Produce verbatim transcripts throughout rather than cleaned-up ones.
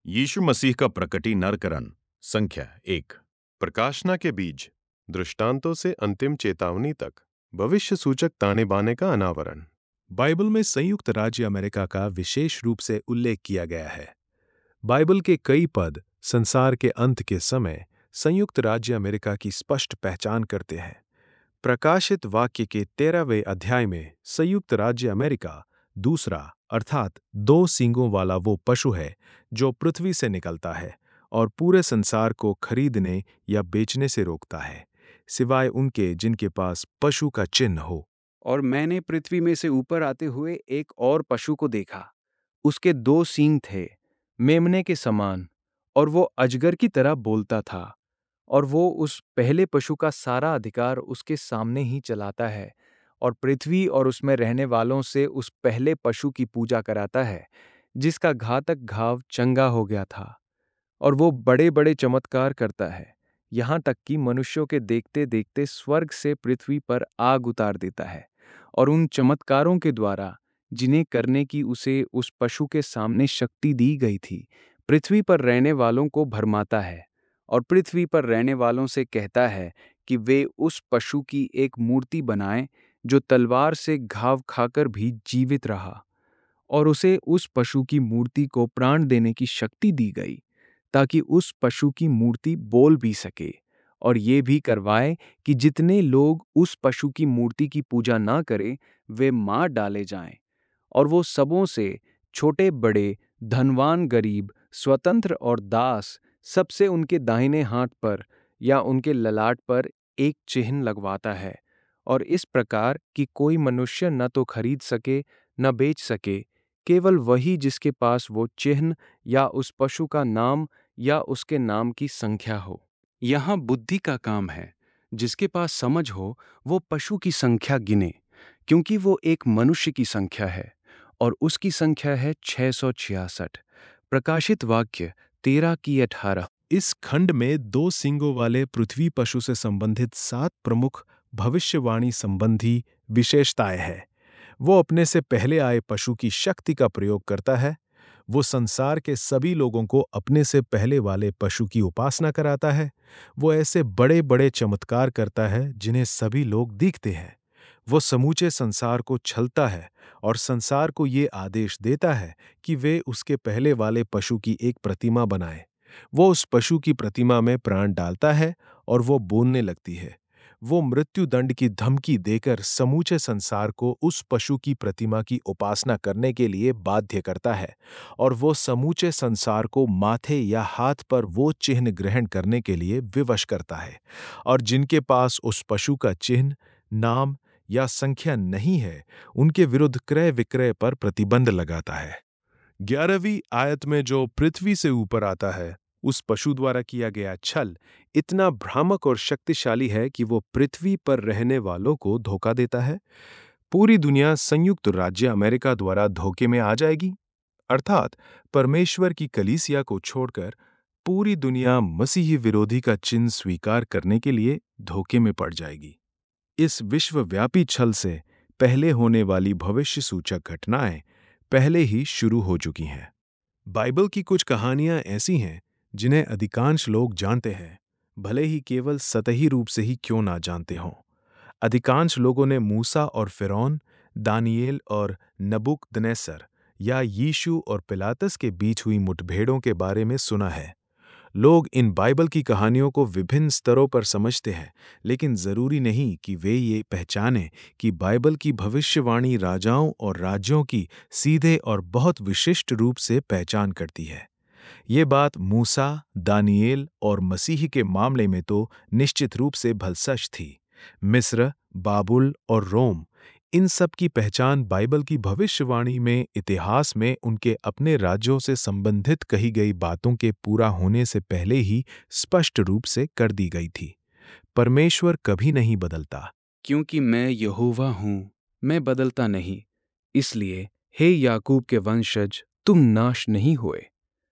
यीशु मसीह का प्रकटी नरकरण संख्या एक। प्रकाशना के बीज, दृष्टांतों से अंतिम चेतावनी तक, भविष्य सूचक ताने बाने का अनावरण। बाइबल में संयुक्त राज्य अमेरिका का विशेष रूप से उल्लेख किया गया है। बाइबल के कई पद संसार के अंत के समय संयुक्त राज्य अमेरिका की स्पष्ट पहचान करते हैं। प्रकाशित वाक्य के तेरहवें अध्याय में संयुक्त राज्य अमेरिका दूसरा अर्थात दो सींगों वाला वो पशु है जो पृथ्वी से निकलता है और पूरे संसार को खरीदने या बेचने से रोकता है, सिवाय उनके जिनके पास पशु का चिन्ह हो। और मैंने पृथ्वी में से ऊपर आते हुए एक और पशु को देखा। उसके दो सींग थे, मेमने के समान, और वो अजगर की तरह बोलता था। और वो उस पहले पशु का सारा अधिकार उसके सामने ही चलाता है और पृथ्वी और उसमें रहने वालों से उस पहले पशु की पूजा कराता है, जिसका घातक घाव चंगा हो गया था। और वो बड़े बड़े चमत्कार करता है, यहाँ तक कि मनुष्यों के देखते देखते स्वर्ग से पृथ्वी पर आग उतार देता है। और उन चमत्कारों के द्वारा जिन्हें करने की उसे उस पशु के सामने शक्ति दी गई थी, पृथ्वी पर रहने वालों को भरमाता है। और पृथ्वी पर रहने वालों से कहता है कि वे उस पशु की एक मूर्ति बनाएं जो तलवार से घाव खाकर भी जीवित रहा। और उसे उस पशु की मूर्ति को प्राण देने की शक्ति दी गई, ताकि उस पशु की मूर्ति बोल भी सके, और ये भी करवाए कि जितने लोग उस पशु की मूर्ति की पूजा ना करें, वे मार डाले जाएं। और वो सबों से, छोटे बड़े, धनवान गरीब, स्वतंत्र और दास, सबसे उनके दाहिने हाथ पर या उनके ललाट पर एक चिन्ह लगवाता है, और इस प्रकार कि कोई मनुष्य न तो खरीद सके न बेच सके, केवल वही जिसके पास वो चिन्ह या उस पशु का नाम या उसके नाम की संख्या हो। यहाँ बुद्धि का काम है, जिसके पास समझ हो वो पशु की संख्या गिने, क्योंकि वो एक मनुष्य की संख्या है, और उसकी संख्या है छह सौ छियासठ। प्रकाशित वाक्य तेरह की अठारह। इस खंड में दो सींगों वाले पृथ्वी पशु से संबंधित सात प्रमुख भविष्यवाणी संबंधी विशेषताएं हैं। वो अपने से पहले आए पशु की शक्ति का प्रयोग करता है। वो संसार के सभी लोगों को अपने से पहले वाले पशु की उपासना कराता है। वो ऐसे बड़े बड़े चमत्कार करता है जिन्हें सभी लोग देखते हैं। वो समूचे संसार को छलता है और संसार को ये आदेश देता है कि वे उसके पहले वाले पशु की एक प्रतिमा बनाएं। वो उस पशु की प्रतिमा में प्राण डालता है और वो बोलने लगती है। वो मृत्यु दंड की धमकी देकर समूचे संसार को उस पशु की प्रतिमा की उपासना करने के लिए बाध्य करता है, और वो समूचे संसार को माथे या हाथ पर वो चिन्ह ग्रहण करने के लिए विवश करता है। और जिनके पास उस पशु का चिन्ह, नाम या संख्या नहीं है, उनके विरुद्ध क्रय विक्रय पर प्रतिबंध लगाता है। ग्यारहवीं आयत में जो पृथ्वी से ऊपर आता है, उस पशु द्वारा किया गया छल इतना भ्रामक और शक्तिशाली है कि वो पृथ्वी पर रहने वालों को धोखा देता है। पूरी दुनिया संयुक्त राज्य अमेरिका द्वारा धोखे में आ जाएगी, अर्थात परमेश्वर की कलीसिया को छोड़कर पूरी दुनिया मसीही विरोधी का चिन्ह स्वीकार करने के लिए धोखे में पड़ जाएगी। इस विश्वव्यापी छल से पहले होने वाली भविष्य सूचक घटनाएं पहले ही शुरू हो चुकी हैं। बाइबल की कुछ कहानियां ऐसी हैं जिन्हें अधिकांश लोग जानते हैं, भले ही केवल सतही रूप से ही क्यों ना जानते हों। अधिकांश लोगों ने मूसा और फिरौन, दानियेल और नबूकदनेस्सर या यीशु और पिलातस के बीच हुई मुठभेड़ों के बारे में सुना है। लोग इन बाइबल की कहानियों को विभिन्न स्तरों पर समझते हैं, लेकिन जरूरी नहीं कि वे ये पहचानें कि बाइबल की भविष्यवाणी राजाओं और राज्यों की सीधे और बहुत विशिष्ट रूप से पहचान करती है। ये बात मूसा, दानियेल और मसीह के मामले में तो निश्चित रूप से भलसच थी। मिस्र, बाबुल और रोम, इन सब की पहचान बाइबल की भविष्यवाणी में इतिहास में उनके अपने राज्यों से संबंधित कही गई बातों के पूरा होने से पहले ही स्पष्ट रूप से कर दी गई थी। परमेश्वर कभी नहीं बदलता। क्योंकि मैं यहोवा हूँ, मैं बदलता नहीं, इसलिए हे याकूब के वंशज, तुम नाश नहीं हुए।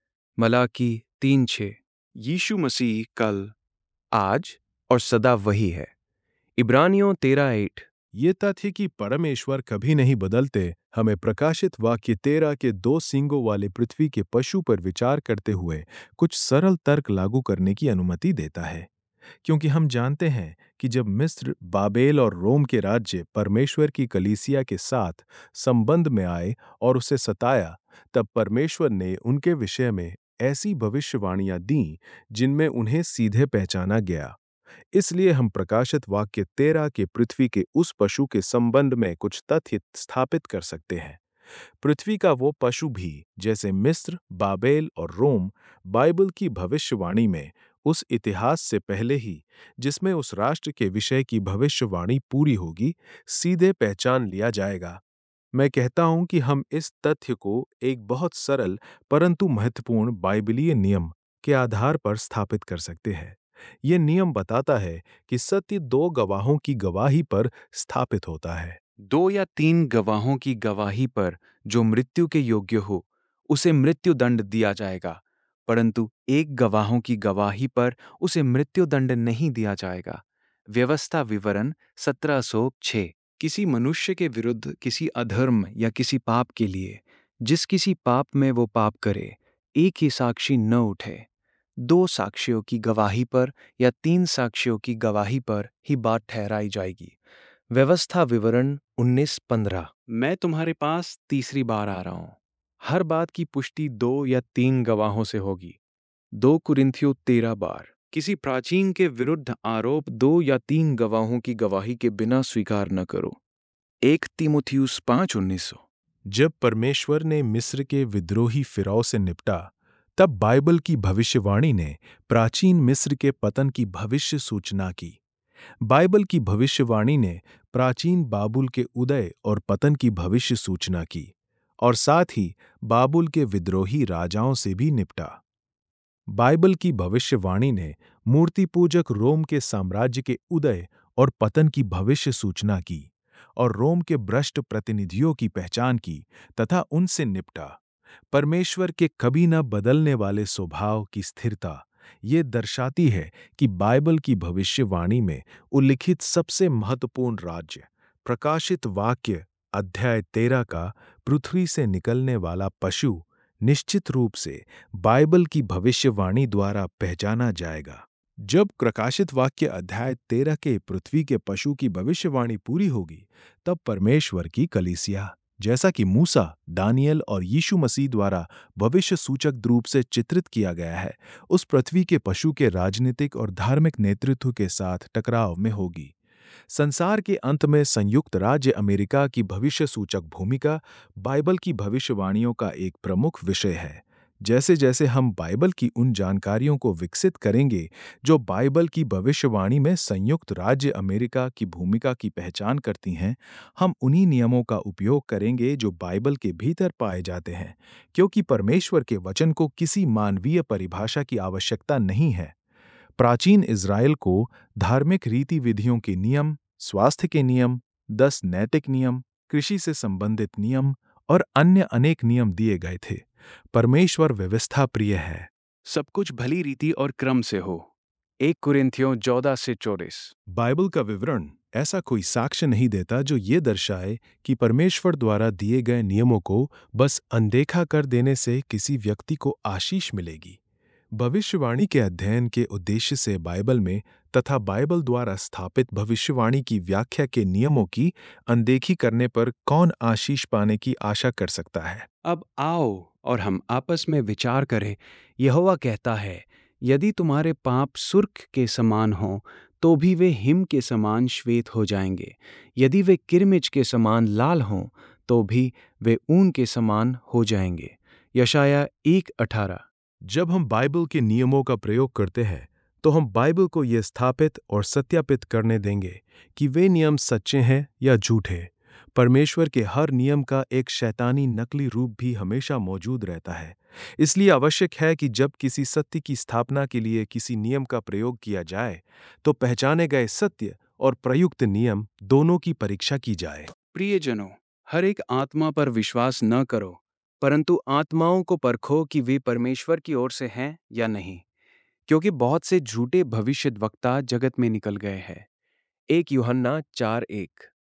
मलाकी तीन छः। यीशु मसीह कल, आज और सदा वही है। इब्रानियों तेरह एट। ये तथ्य कि परमेश्वर कभी नहीं बदलते हमें प्रकाशित वाक्य तेरह के दो सींगों वाले पृथ्वी के पशु पर विचार करते हुए कुछ सरल तर्क लागू करने की अनुमति देता है, क्योंकि हम जानते हैं कि जब मिस्र, बाबेल और रोम के राज्य परमेश्वर की कलीसिया के साथ संबंध में आए और उसे सताया, तब परमेश्वर ने उनके विषय में ऐसी भविष्यवाणियां दीं जिनमें उन्हें सीधे पहचाना गया। इसलिए हम प्रकाशित वाक्य तेरह के पृथ्वी के उस पशु के संबंध में कुछ तथ्य स्थापित कर सकते हैं। पृथ्वी का वो पशु भी, जैसे मिस्र, बाबेल और रोम, बाइबल की भविष्यवाणी में उस इतिहास से पहले ही जिसमें उस राष्ट्र के विषय की भविष्यवाणी पूरी होगी, सीधे पहचान लिया जाएगा। मैं कहता हूं कि हम इस तथ्य को एक बहुत सरल परंतु महत्वपूर्ण बाइबलीय नियम के आधार पर स्थापित कर सकते हैं। यह नियम बताता है कि सत्य दो गवाहों की गवाही पर स्थापित होता है। दो या तीन गवाहों की गवाही पर जो मृत्यु के योग्य हो, उसे मृत्यु दंड दिया जाएगा, परंतु एक गवाहों की गवाही पर उसे मृत्यु दंड नहीं दिया जाएगा। व्यवस्था विवरण सत्रह सौ छह। किसी मनुष्य के विरुद्ध किसी अधर्म या किसी पाप के लिए, जिस किसी पाप में वो पाप करे, एक ही साक्षी न उठे। दो साक्षियों की गवाही पर या तीन साक्षियों की गवाही पर ही बात ठहराई जाएगी। व्यवस्था विवरण उन्नीस पंद्रह। मैं तुम्हारे पास तीसरी बार आ रहा हूं। हर बात की पुष्टि दो या तीन गवाहों से होगी। दो कुरिन्थियों तेरह बार। किसी प्राचीन के विरुद्ध आरोप दो या तीन गवाहों की गवाही के बिना स्वीकार न करो। एक तीमुथियुस पाँच उन्नीस। जब परमेश्वर ने मिस्र के विद्रोही फिरौन से निपटा, तब बाइबल की भविष्यवाणी ने प्राचीन मिस्र के पतन की भविष्य सूचना की। बाइबल की भविष्यवाणी ने प्राचीन बाबुल के उदय और पतन की भविष्य सूचना की, और साथ ही बाबुल के विद्रोही राजाओं से भी निपटा। बाइबल की भविष्यवाणी ने मूर्ति पूजक रोम के साम्राज्य के उदय और पतन की भविष्य सूचना की, और रोम के भ्रष्ट प्रतिनिधियों की पहचान की तथा उनसे निपटा। परमेश्वर के कभी न बदलने वाले स्वभाव की स्थिरता ये दर्शाती है कि बाइबल की भविष्यवाणी में उल्लिखित सबसे महत्वपूर्ण राज्य, प्रकाशित वाक्य अध्याय तेरह का पृथ्वी से निकलने वाला पशु, निश्चित रूप से बाइबल की भविष्यवाणी द्वारा पहचाना जाएगा। जब प्रकाशित वाक्य अध्याय तेरह के पृथ्वी के पशु की भविष्यवाणी पूरी होगी, तब परमेश्वर की कलीसिया, जैसा कि मूसा, दानियल और यीशु मसीह द्वारा भविष्य सूचक रूप से चित्रित किया गया है, उस पृथ्वी के पशु के राजनीतिक और धार्मिक नेतृत्व के साथ टकराव में होगी। संसार के अंत में संयुक्त राज्य अमेरिका की भविष्य सूचक भूमिका बाइबल की भविष्यवाणियों का एक प्रमुख विषय है। जैसे जैसे हम बाइबल की उन जानकारियों को विकसित करेंगे जो बाइबल की भविष्यवाणी में संयुक्त राज्य अमेरिका की भूमिका की पहचान करती हैं, हम उन्हीं नियमों का उपयोग करेंगे जो बाइबल के भीतर पाए जाते हैं, क्योंकि परमेश्वर के वचन को किसी मानवीय परिभाषा की आवश्यकता नहीं है। प्राचीन इज़राइल को धार्मिक रीति विधियों के नियम, स्वास्थ्य के नियम, दस नैतिक नियम, कृषि से संबंधित नियम और अन्य अनेक नियम दिए गए थे। परमेश्वर व्यवस्था प्रिय है। सब कुछ भली रीति और क्रम से हो। एक कुरिन्थियों चौदह से चौबीस। बाइबल का विवरण ऐसा कोई साक्ष्य नहीं देता जो ये दर्शाए कि परमेश्वर द्वारा दिए गए नियमों को बस अनदेखा कर देने से किसी व्यक्ति को आशीष मिलेगी। भविष्यवाणी के अध्ययन के उद्देश्य से बाइबल में तथा बाइबल द्वारा स्थापित भविष्यवाणी की व्याख्या के नियमों की अनदेखी करने पर कौन आशीष पाने की आशा कर सकता है? अब आओ और हम आपस में विचार करें। यहोवा कहता है, यदि तुम्हारे पाप सुर्ख के समान हों, तो भी वे हिम के समान श्वेत हो जाएंगे। यदि वे किरमिच के समान लाल हों, तो भी वे ऊन के समान हो जाएंगे। यशाया एक अठारह। जब हम बाइबल के नियमों का प्रयोग करते हैं, तो हम बाइबल को यह स्थापित और सत्यापित करने देंगे कि वे नियम सच्चे हैं या झूठे। परमेश्वर के हर नियम का एक शैतानी नकली रूप भी हमेशा मौजूद रहता है। इसलिए आवश्यक है कि जब किसी सत्य की स्थापना के लिए किसी नियम का प्रयोग किया जाए, तो पहचाने गए सत्य और प्रयुक्त नियम दोनों की परीक्षा की जाए। प्रियजनों, हर एक आत्मा पर विश्वास न करो, परंतु आत्माओं को परखो कि वे परमेश्वर की ओर से हैं या नहीं, क्योंकि बहुत से झूठे भविष्यद्वक्ता जगत में निकल गए हैं। एक यूहन्ना चार एक।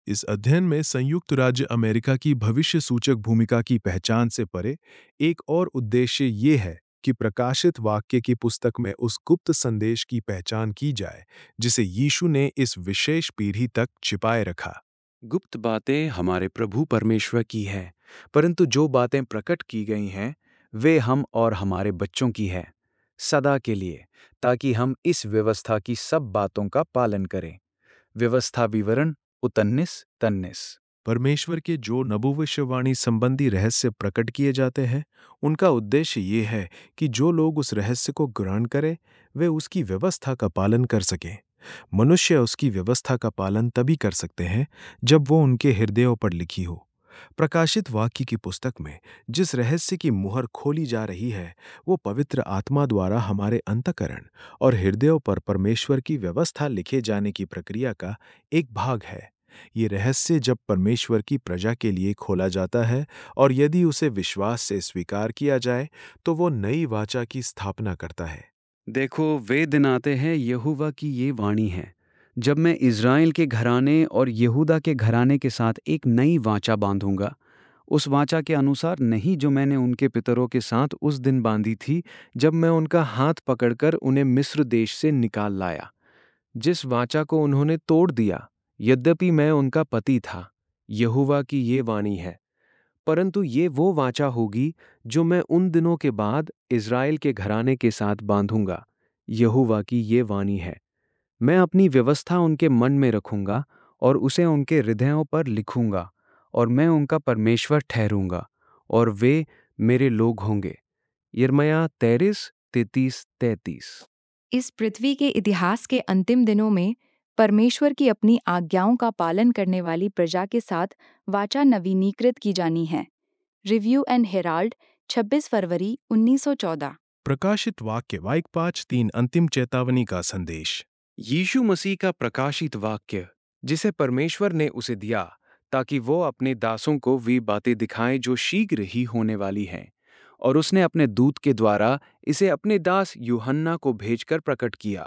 इस अध्ययन में संयुक्त राज्य अमेरिका की भविष्य सूचक भूमिका की पहचान से परे एक और उद्देश्य ये है कि प्रकाशित वाक्य की पुस्तक में उस गुप्त संदेश की पहचान की जाए जिसे यीशु ने इस विशेष पीढ़ी तक छिपाए रखा। गुप्त बातें हमारे प्रभु परमेश्वर की है, परंतु जो बातें प्रकट की गई हैं वे हम और हमारे बच्चों की है, सदा के लिए, ताकि हम इस व्यवस्था की सब बातों का पालन करें। व्यवस्था विवरण उतन्नीस तन्नीस। परमेश्वर के जो नबुवश्यवाणी संबंधी रहस्य प्रकट किए जाते हैं उनका उद्देश्य ये है कि जो लोग उस रहस्य को ग्रहण करें वे उसकी व्यवस्था का पालन कर सकें। मनुष्य उसकी व्यवस्था का पालन तभी कर सकते हैं जब वो उनके हृदयों पर लिखी हो। प्रकाशित वाक्य की पुस्तक में जिस रहस्य की मुहर खोली जा रही है वो पवित्र आत्मा द्वारा हमारे अंतःकरण और हृदयों पर परमेश्वर की व्यवस्था लिखे जाने की प्रक्रिया का एक भाग है। ये रहस्य जब परमेश्वर की प्रजा के लिए खोला जाता है और यदि उसे विश्वास से स्वीकार किया जाए तो वो नई वाचा की स्थापना करता है। देखो, वे दिन आते हैं, यहोवा की ये वाणी है, जब मैं इज़राइल के घराने और यहूदा के घराने के साथ एक नई वाचा बांधूंगा, उस वाचा के अनुसार नहीं जो मैंने उनके पितरों के साथ उस दिन बांधी थी जब मैं उनका हाथ पकड़कर उन्हें मिस्र देश से निकाल लाया, जिस वाचा को उन्होंने तोड़ दिया, यद्यपि मैं उनका पति था। यहोवा की ये वाणी है। परंतु ये वो वाचा होगी जो मैं उन दिनों के बाद इज़राइल के घराने के साथ बांधूंगा। यहोवा की ये वाणी है। मैं अपनी व्यवस्था उनके मन में रखूंगा और उसे उनके हृदयों पर लिखूंगा, और मैं उनका परमेश्वर ठहरूंगा और वे मेरे लोग होंगे। यिर्मयाह तेईस तैंतीस तैंतीस। इस पृथ्वी के इतिहास के अंतिम दिनों में परमेश्वर की अपनी आज्ञाओं का पालन करने वाली प्रजा के साथ वाचा नवीनीकृत की जानी है। रिव्यू एंड हेराल्ड, छब्बीस फरवरी उन्नीस सौ चौदह। प्रकाशित वाक्य वाइक पाँच तीन अंतिम चेतावनी का संदेश। यीशु मसीह का प्रकाशित वाक्य जिसे परमेश्वर ने उसे दिया ताकि वो अपने दासों को वे बातें दिखाएं जो शीघ्र ही होने वाली हैं, और उसने अपने दूत के द्वारा इसे अपने दास यूहन्ना को भेजकर प्रकट किया,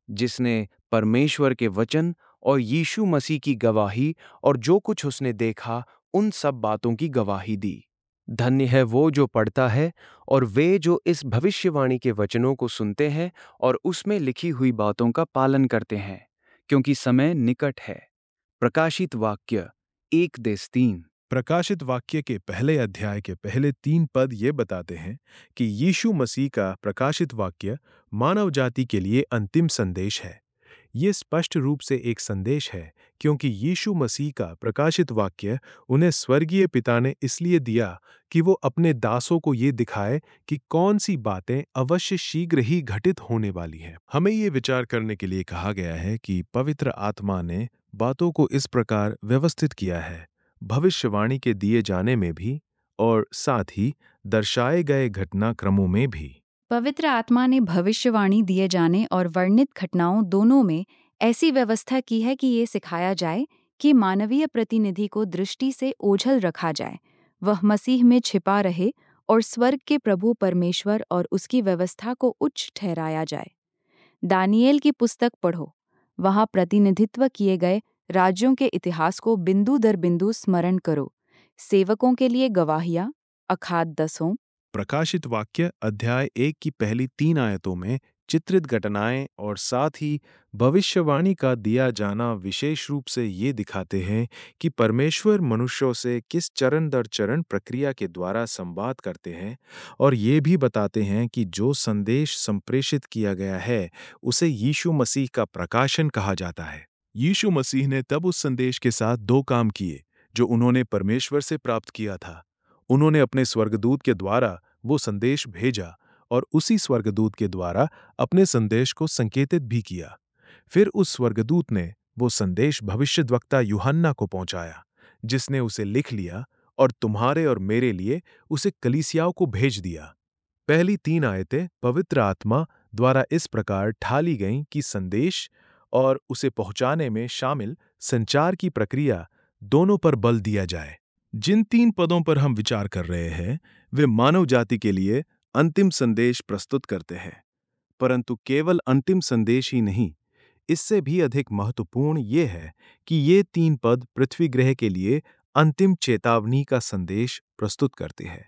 जिसने परमेश्वर के वचन और यीशु मसीह की गवाही और जो कुछ उसने देखा उन सब बातों की गवाही दी। धन्य है वो जो पढ़ता है और वे जो इस भविष्यवाणी के वचनों को सुनते हैं और उसमें लिखी हुई बातों का पालन करते हैं, क्योंकि समय निकट है। प्रकाशित वाक्य एक देश तीन। प्रकाशित वाक्य के पहले अध्याय के पहले तीन पद ये बताते हैं कि यीशु मसीह का प्रकाशित वाक्य मानव जाति के लिए अंतिम संदेश है। ये स्पष्ट रूप से एक संदेश है क्योंकि यीशु मसीह का प्रकाशित वाक्य उन्हें स्वर्गीय पिता ने इसलिए दिया कि वो अपने दासों को ये दिखाए कि कौन सी बातें अवश्य शीघ्र ही घटित होने वाली हैं। हमें ये विचार करने के लिए कहा गया है कि पवित्र आत्मा ने बातों को इस प्रकार व्यवस्थित किया है, भविष्यवाणी के दिए जाने में भी और साथ ही दर्शाए गए घटनाक्रमों में भी। पवित्र आत्मा ने भविष्यवाणी दिए जाने और वर्णित घटनाओं दोनों में ऐसी व्यवस्था की है कि ये सिखाया जाए कि मानवीय प्रतिनिधि को दृष्टि से ओझल रखा जाए, वह मसीह में छिपा रहे और स्वर्ग के प्रभु परमेश्वर और उसकी व्यवस्था को उच्च ठहराया जाए। दानियेल की पुस्तक पढ़ो, वहाँ प्रतिनिधित्व किए गए राज्यों के इतिहास को बिंदु दर बिंदु स्मरण करो। सेवकों के लिए गवाहियाँ, अखात दसों। प्रकाशित वाक्य अध्याय एक की पहली तीन आयतों में चित्रित घटनाएं और साथ ही भविष्यवाणी का दिया जाना विशेष रूप से ये दिखाते हैं कि परमेश्वर मनुष्यों से किस चरण दर चरण प्रक्रिया के द्वारा संवाद करते हैं, और ये भी बताते हैं कि जो संदेश संप्रेषित किया गया है उसे यीशु मसीह का प्रकाशन कहा जाता है। यीशु मसीह ने तब उस संदेश के साथ दो काम किए जो उन्होंने परमेश्वर से प्राप्त किया था। उन्होंने अपने स्वर्गदूत के द्वारा वो संदेश भेजा और उसी स्वर्गदूत के द्वारा अपने संदेश को संकेतित भी किया। फिर उस स्वर्गदूत ने वो संदेश भविष्यद्वक्ता यूहन्ना को पहुंचाया, जिसने उसे लिख लिया और तुम्हारे और मेरे लिए उसे कलीसियाओं को भेज दिया। पहली तीन आयतें पवित्र आत्मा द्वारा इस प्रकार ढाली गईं कि संदेश और उसे पहुंचाने में शामिल संचार की प्रक्रिया दोनों पर बल दिया जाए। जिन तीन पदों पर हम विचार कर रहे हैं वे मानव जाति के लिए अंतिम संदेश प्रस्तुत करते हैं, परंतु केवल अंतिम संदेश ही नहीं, इससे भी अधिक महत्वपूर्ण ये है कि ये तीन पद पृथ्वी ग्रह के लिए अंतिम चेतावनी का संदेश प्रस्तुत करते हैं।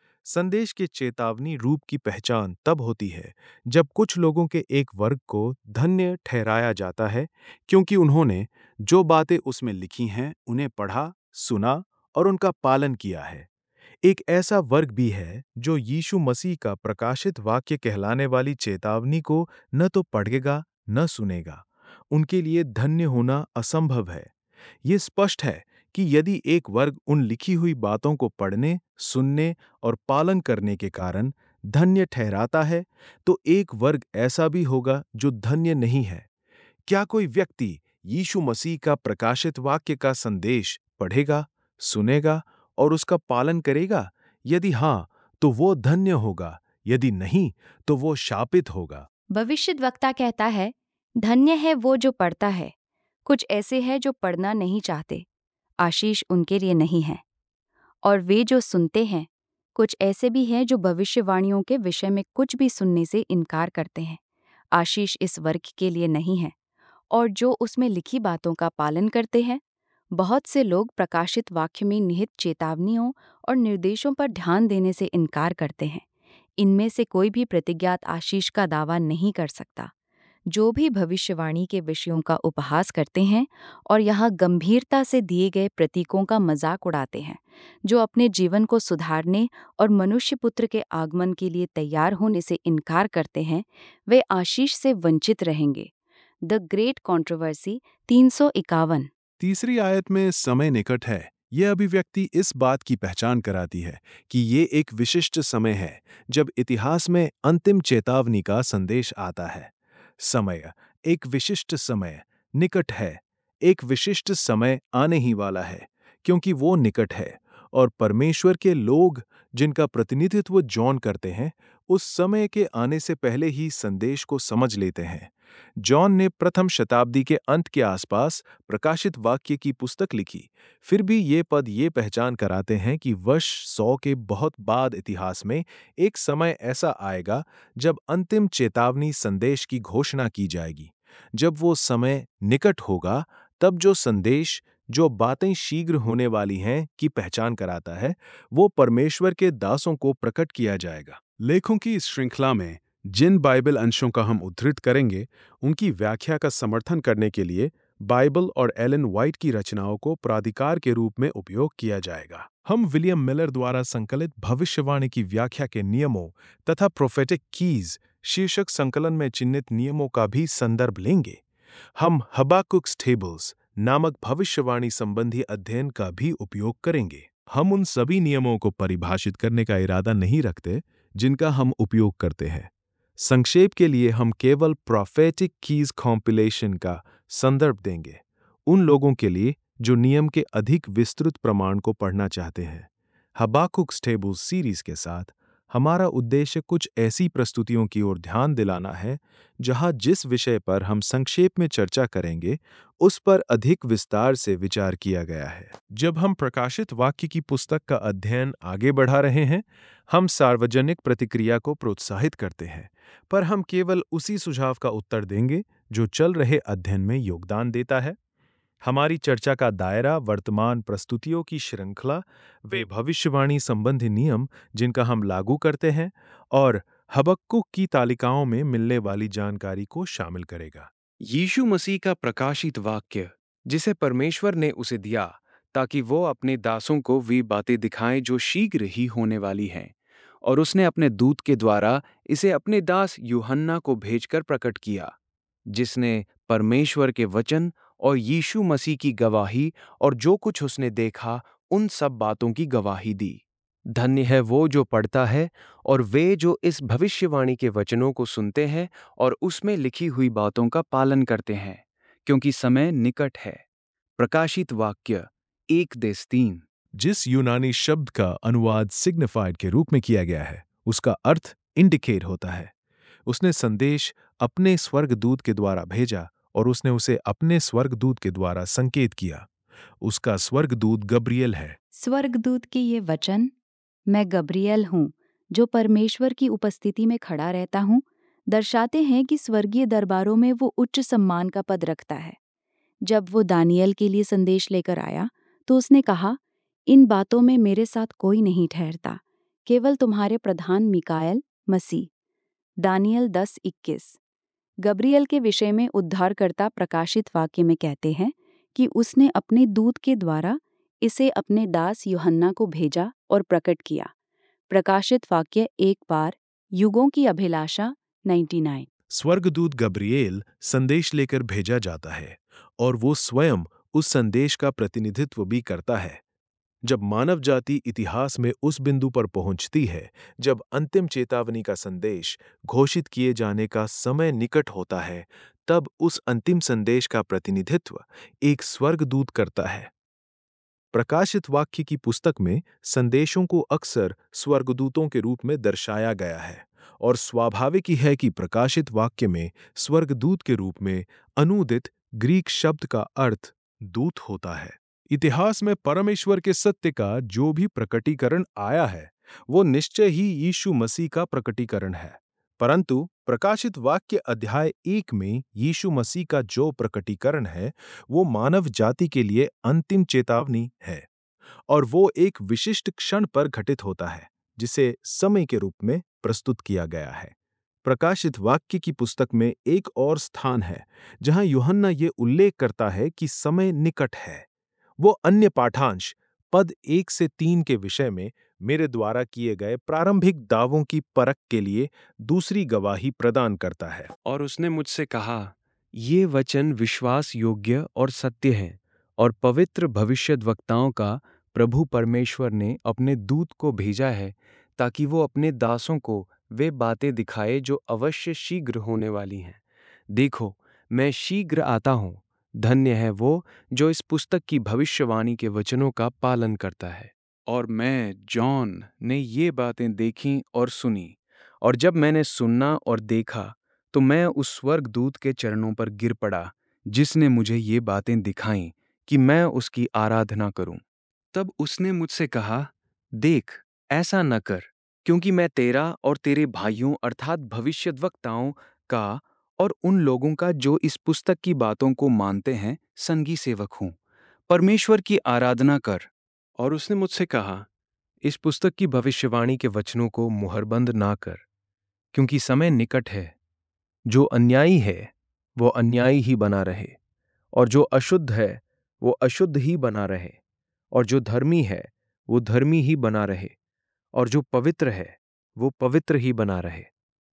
संदेश के चेतावनी रूप की पहचान तब होती है जब कुछ लोगों के एक वर्ग को धन्य ठहराया जाता है क्योंकि उन्होंने जो बातें उसमें लिखी हैं उन्हें पढ़ा, सुना और उनका पालन किया है। एक ऐसा वर्ग भी है जो यीशु मसीह का प्रकाशित वाक्य कहलाने वाली चेतावनी को न तो पढ़ेगा न सुनेगा। उनके लिए धन्य होना असंभव है। ये स्पष्ट है कि यदि एक वर्ग उन लिखी हुई बातों को पढ़ने, सुनने और पालन करने के कारण धन्य ठहराता है, तो एक वर्ग ऐसा भी होगा जो धन्य नहीं है। क्या कोई व्यक्ति यीशु मसीह का प्रकाशित वाक्य का संदेश पढ़ेगा, सुनेगा और उसका पालन करेगा? यदि हाँ, तो वो धन्य होगा, यदि नहीं, तो वो शापित होगा। भविष्यद्वक्ता कहता है, धन्य है वो जो पढ़ता है। कुछ ऐसे हैं जो पढ़ना नहीं चाहते, आशीष उनके लिए नहीं है। और वे जो सुनते हैं, कुछ ऐसे भी हैं जो भविष्यवाणियों के विषय में कुछ भी सुनने से इनकार करते हैं, आशीष इस वर्ग के लिए नहीं है। और जो उसमें लिखी बातों का पालन करते हैं, बहुत से लोग प्रकाशित वाक्य में निहित चेतावनियों और निर्देशों पर ध्यान देने से इनकार करते हैं। इनमें से कोई भी प्रतिज्ञात आशीष का दावा नहीं कर सकता। जो भी भविष्यवाणी के विषयों का उपहास करते हैं और यहाँ गंभीरता से दिए गए प्रतीकों का मजाक उड़ाते हैं, जो अपने जीवन को सुधारने और मनुष्य पुत्र के आगमन के लिए तैयार होने से इनकार करते हैं, वे आशीष से वंचित रहेंगे। द ग्रेट कंट्रोवर्सी तीन सौ इक्यावन। तीसरी आयत में समय निकट है। यह अभिव्यक्ति इस बात की पहचान कराती है कि ये एक विशिष्ट समय है जब इतिहास में अंतिम चेतावनी का संदेश आता है। समय, एक विशिष्ट समय, निकट है। एक विशिष्ट समय आने ही वाला है क्योंकि वो निकट है और परमेश्वर के लोग जिनका प्रतिनिधित्व जॉन करते हैं, उस समय के आने से पहले ही संदेश को समझ लेते हैं। जॉन ने प्रथम शताब्दी के अंत के आसपास प्रकाशित वाक्य की पुस्तक लिखी। फिर भी ये पद ये पहचान कराते हैं कि वर्ष सौ के बहुत बाद इतिहास में एक समय ऐसा आएगा जब अंतिम चेतावनी संदेश की घोषणा की जाएगी। जब वो समय निकट होगा, तब जो संदेश, जो बातें शीघ्र होने वाली हैं की पहचान कराता है, वो परमेश्वर के दासों को प्रकट किया जाएगा। लेखों की इस श्रृंखला में जिन बाइबल अंशों का हम उद्धृत करेंगे, उनकी व्याख्या का समर्थन करने के लिए बाइबल और एलन व्हाइट की रचनाओं को प्राधिकार के रूप में उपयोग किया जाएगा। हम विलियम मिलर द्वारा संकलित भविष्यवाणी की व्याख्या के नियमों तथा प्रोफेटिक कीज शीर्षक संकलन में चिन्हित नियमों का भी संदर्भ लेंगे। हम हबाकुक्स टेबल्स नामक भविष्यवाणी संबंधी अध्ययन का भी उपयोग करेंगे। हम उन सभी नियमों को परिभाषित करने का इरादा नहीं रखते जिनका हम उपयोग करते हैं। संक्षेप के लिए हम केवल प्रोफेटिक कीज कॉम्पिलेशन का संदर्भ देंगे, उन लोगों के लिए जो नियम के अधिक विस्तृत प्रमाण को पढ़ना चाहते हैं। हबाकुक्स टेबल्स सीरीज के साथ हमारा उद्देश्य कुछ ऐसी प्रस्तुतियों की ओर ध्यान दिलाना है जहां जिस विषय पर हम संक्षेप में चर्चा करेंगे उस पर अधिक विस्तार से विचार किया गया है। जब हम प्रकाशित वाक्य की पुस्तक का अध्ययन आगे बढ़ा रहे हैं, हम सार्वजनिक प्रतिक्रिया को प्रोत्साहित करते हैं, पर हम केवल उसी सुझाव का उत्तर देंगे जो चल रहे अध्ययन में योगदान देता है। हमारी चर्चा का दायरा वर्तमान प्रस्तुतियों की श्रृंखला, वे भविष्यवाणी संबंधी नियम जिनका हम लागू करते हैं, और हबक्कुक की तालिकाओं में मिलने वाली जानकारी को शामिल करेगा। यीशु मसीह का प्रकाशित वाक्य, जिसे परमेश्वर ने उसे दिया ताकि वो अपने दासों को वे बातें दिखाए जो शीघ्र ही होने वाली हैं, और उसने अपने दूत के द्वारा इसे अपने दास यूहन्ना को भेजकर प्रकट किया, जिसने परमेश्वर के वचन और यीशु मसीह की गवाही और जो कुछ उसने देखा उन सब बातों की गवाही दी। धन्य है वो जो पढ़ता है और वे जो इस भविष्यवाणी के वचनों को सुनते हैं और उसमें लिखी हुई बातों का पालन करते हैं, क्योंकि समय निकट है। प्रकाशित वाक्य एक देश तीन। जिस यूनानी शब्द का अनुवाद सिग्निफाइड के रूप में किया गया है, उसका अर्थ इंडिकेट होता है। उसने संदेश अपने स्वर्गदूत के द्वारा भेजा और उसने उसे अपने स्वर्गदूत के द्वारा संकेत किया। उसका स्वर्गदूत गब्रियल है। स्वर्गदूत के ये वचन, मैं गब्रियल हूँ जो परमेश्वर की उपस्थिति में खड़ा रहता हूँ, दर्शाते हैं कि स्वर्गीय दरबारों में वो उच्च सम्मान का पद रखता है। जब वो दानियल के लिए संदेश लेकर आया तो उसने कहा, इन बातों में मेरे साथ कोई नहीं ठहरता, केवल तुम्हारे प्रधान मिकाएल मसीह। दानियल दस इक्कीस। गब्रियल के विषय में उद्धारकर्ता प्रकाशित वाक्य में कहते हैं कि उसने अपने दूत के द्वारा इसे अपने दास यूहन्ना को भेजा और प्रकट किया। प्रकाशित वाक्य एक बार, युगों की अभिलाषा निन्यानवे। स्वर्गदूत गब्रिएल संदेश लेकर भेजा जाता है और वो स्वयं उस संदेश का प्रतिनिधित्व भी करता है। जब मानव जाति इतिहास में उस बिंदु पर पहुंचती है जब अंतिम चेतावनी का संदेश घोषित किए जाने का समय निकट होता है, तब उस अंतिम संदेश का प्रतिनिधित्व एक स्वर्गदूत करता है। प्रकाशित वाक्य की पुस्तक में संदेशों को अक्सर स्वर्गदूतों के रूप में दर्शाया गया है और स्वाभाविक ही है कि प्रकाशित वाक्य में स्वर्गदूत के रूप में अनुदित ग्रीक शब्द का अर्थ दूत होता है। इतिहास में परमेश्वर के सत्य का जो भी प्रकटीकरण आया है वो निश्चय ही यीशु मसीह का प्रकटीकरण है, परंतु प्रकाशित वाक्य अध्याय एक में यीशु मसीह का जो प्रकटीकरण है वो मानव जाति के लिए अंतिम चेतावनी है और वो एक विशिष्ट क्षण पर घटित होता है जिसे समय के रूप में प्रस्तुत किया गया है। प्रकाशित वाक्य की पुस्तक में एक और स्थान है जहां यूहन्ना ये उल्लेख करता है कि समय निकट है। वो अन्य पाठांश पद एक से तीन के विषय में मेरे द्वारा किए गए प्रारंभिक दावों की परख के लिए दूसरी गवाही प्रदान करता है। और उसने मुझसे कहा, ये वचन विश्वास योग्य और सत्य है और पवित्र भविष्यद्वक्ताओं का प्रभु परमेश्वर ने अपने दूत को भेजा है ताकि वो अपने दासों को वे बातें दिखाए जो अवश्य शीघ्र होने वाली हैं। देखो, मैं शीघ्र आता हूँ। धन्य है वो जो इस पुस्तक की भविष्यवाणी के वचनों का पालन करता है। और मैं जॉन ने ये बातें देखीं और सुनी, और जब मैंने सुनना और देखा तो मैं उस स्वर्गदूत के चरणों पर गिर पड़ा जिसने मुझे ये बातें दिखाईं कि मैं उसकी आराधना करूं। तब उसने मुझसे कहा, देख, ऐसा न कर, क्योंकि मैं तेरा और तेरे भाइयों अर्थात भविष्यद्वक्ताओं का और उन लोगों का जो इस पुस्तक की बातों को मानते हैं संगी सेवक हूं। परमेश्वर की आराधना कर। और उसने मुझसे कहा, इस पुस्तक की भविष्यवाणी के वचनों को मुहरबंद ना कर, क्योंकि समय निकट है। जो अन्यायी है वो अन्यायी ही बना रहे, और जो अशुद्ध है वो अशुद्ध ही बना रहे, और जो धर्मी है वो धर्मी ही बना रहे, और जो पवित्र है वो पवित्र ही बना रहे।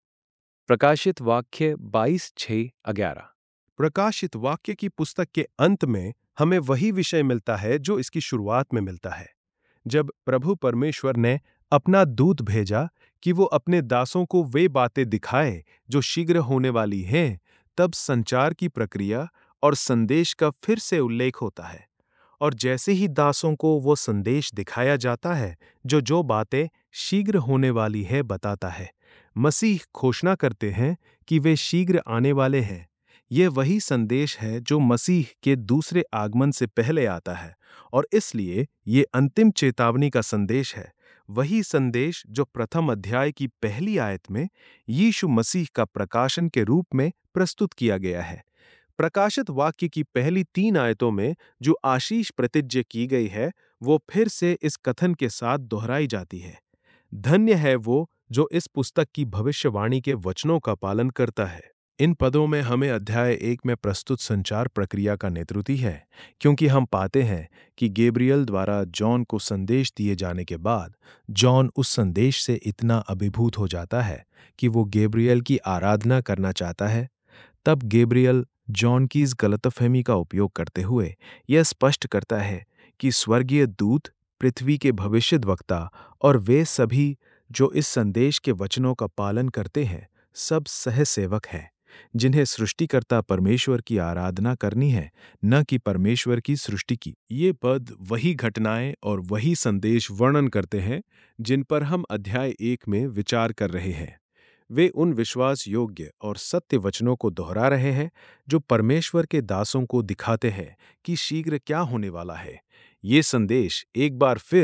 प्रकाशित वाक्य बाईस छः ग्यारह। प्रकाशित वाक्य की पुस्तक के अंत में हमें वही विषय मिलता है जो इसकी शुरुआत में मिलता है। जब प्रभु परमेश्वर ने अपना दूत भेजा कि वो अपने दासों को वे बातें दिखाए जो शीघ्र होने वाली हैं, तब संचार की प्रक्रिया और संदेश का फिर से उल्लेख होता है। और जैसे ही दासों को वो संदेश दिखाया जाता है जो जो बातें शीघ्र होने वाली है बताता है, मसीह घोषणा करते हैं कि वे शीघ्र आने वाले हैं। यह वही संदेश है जो मसीह के दूसरे आगमन से पहले आता है और इसलिए ये अंतिम चेतावनी का संदेश है, वही संदेश जो प्रथम अध्याय की पहली आयत में यीशु मसीह का प्रकाशन के रूप में प्रस्तुत किया गया है। प्रकाशित वाक्य की पहली तीन आयतों में जो आशीष प्रतिज्ञा की गई है वो फिर से इस कथन के साथ दोहराई जाती है, धन्य है वो जो इस पुस्तक की भविष्यवाणी के वचनों का पालन करता है। इन पदों में हमें अध्याय एक में प्रस्तुत संचार प्रक्रिया का नेतृत्व है, क्योंकि हम पाते हैं कि गैब्रियल द्वारा जॉन को संदेश दिए जाने के बाद जॉन उस संदेश से इतना अभिभूत हो जाता है कि वो गैब्रियल की आराधना करना चाहता है। तब गैब्रियल जॉन की इस गलतफहमी का उपयोग करते हुए यह स्पष्ट करता है कि स्वर्गीय दूत, पृथ्वी के भविष्यद्वक्ता और वे सभी जो इस संदेश के वचनों का पालन करते हैं सब सहसेवक हैं, जिन्हें सृष्टिकर्ता परमेश्वर की आराधना करनी है, न कि परमेश्वर की सृष्टि की। ये पद वही घटनाएं और वही संदेश वर्णन करते हैं जिन पर हम अध्याय एक में विचार कर रहे हैं। वे उन विश्वास योग्य और सत्य वचनों को दोहरा रहे हैं जो परमेश्वर के दासों को दिखाते हैं कि शीघ्र क्या होने वाला है। ये संदेश एक बार फिर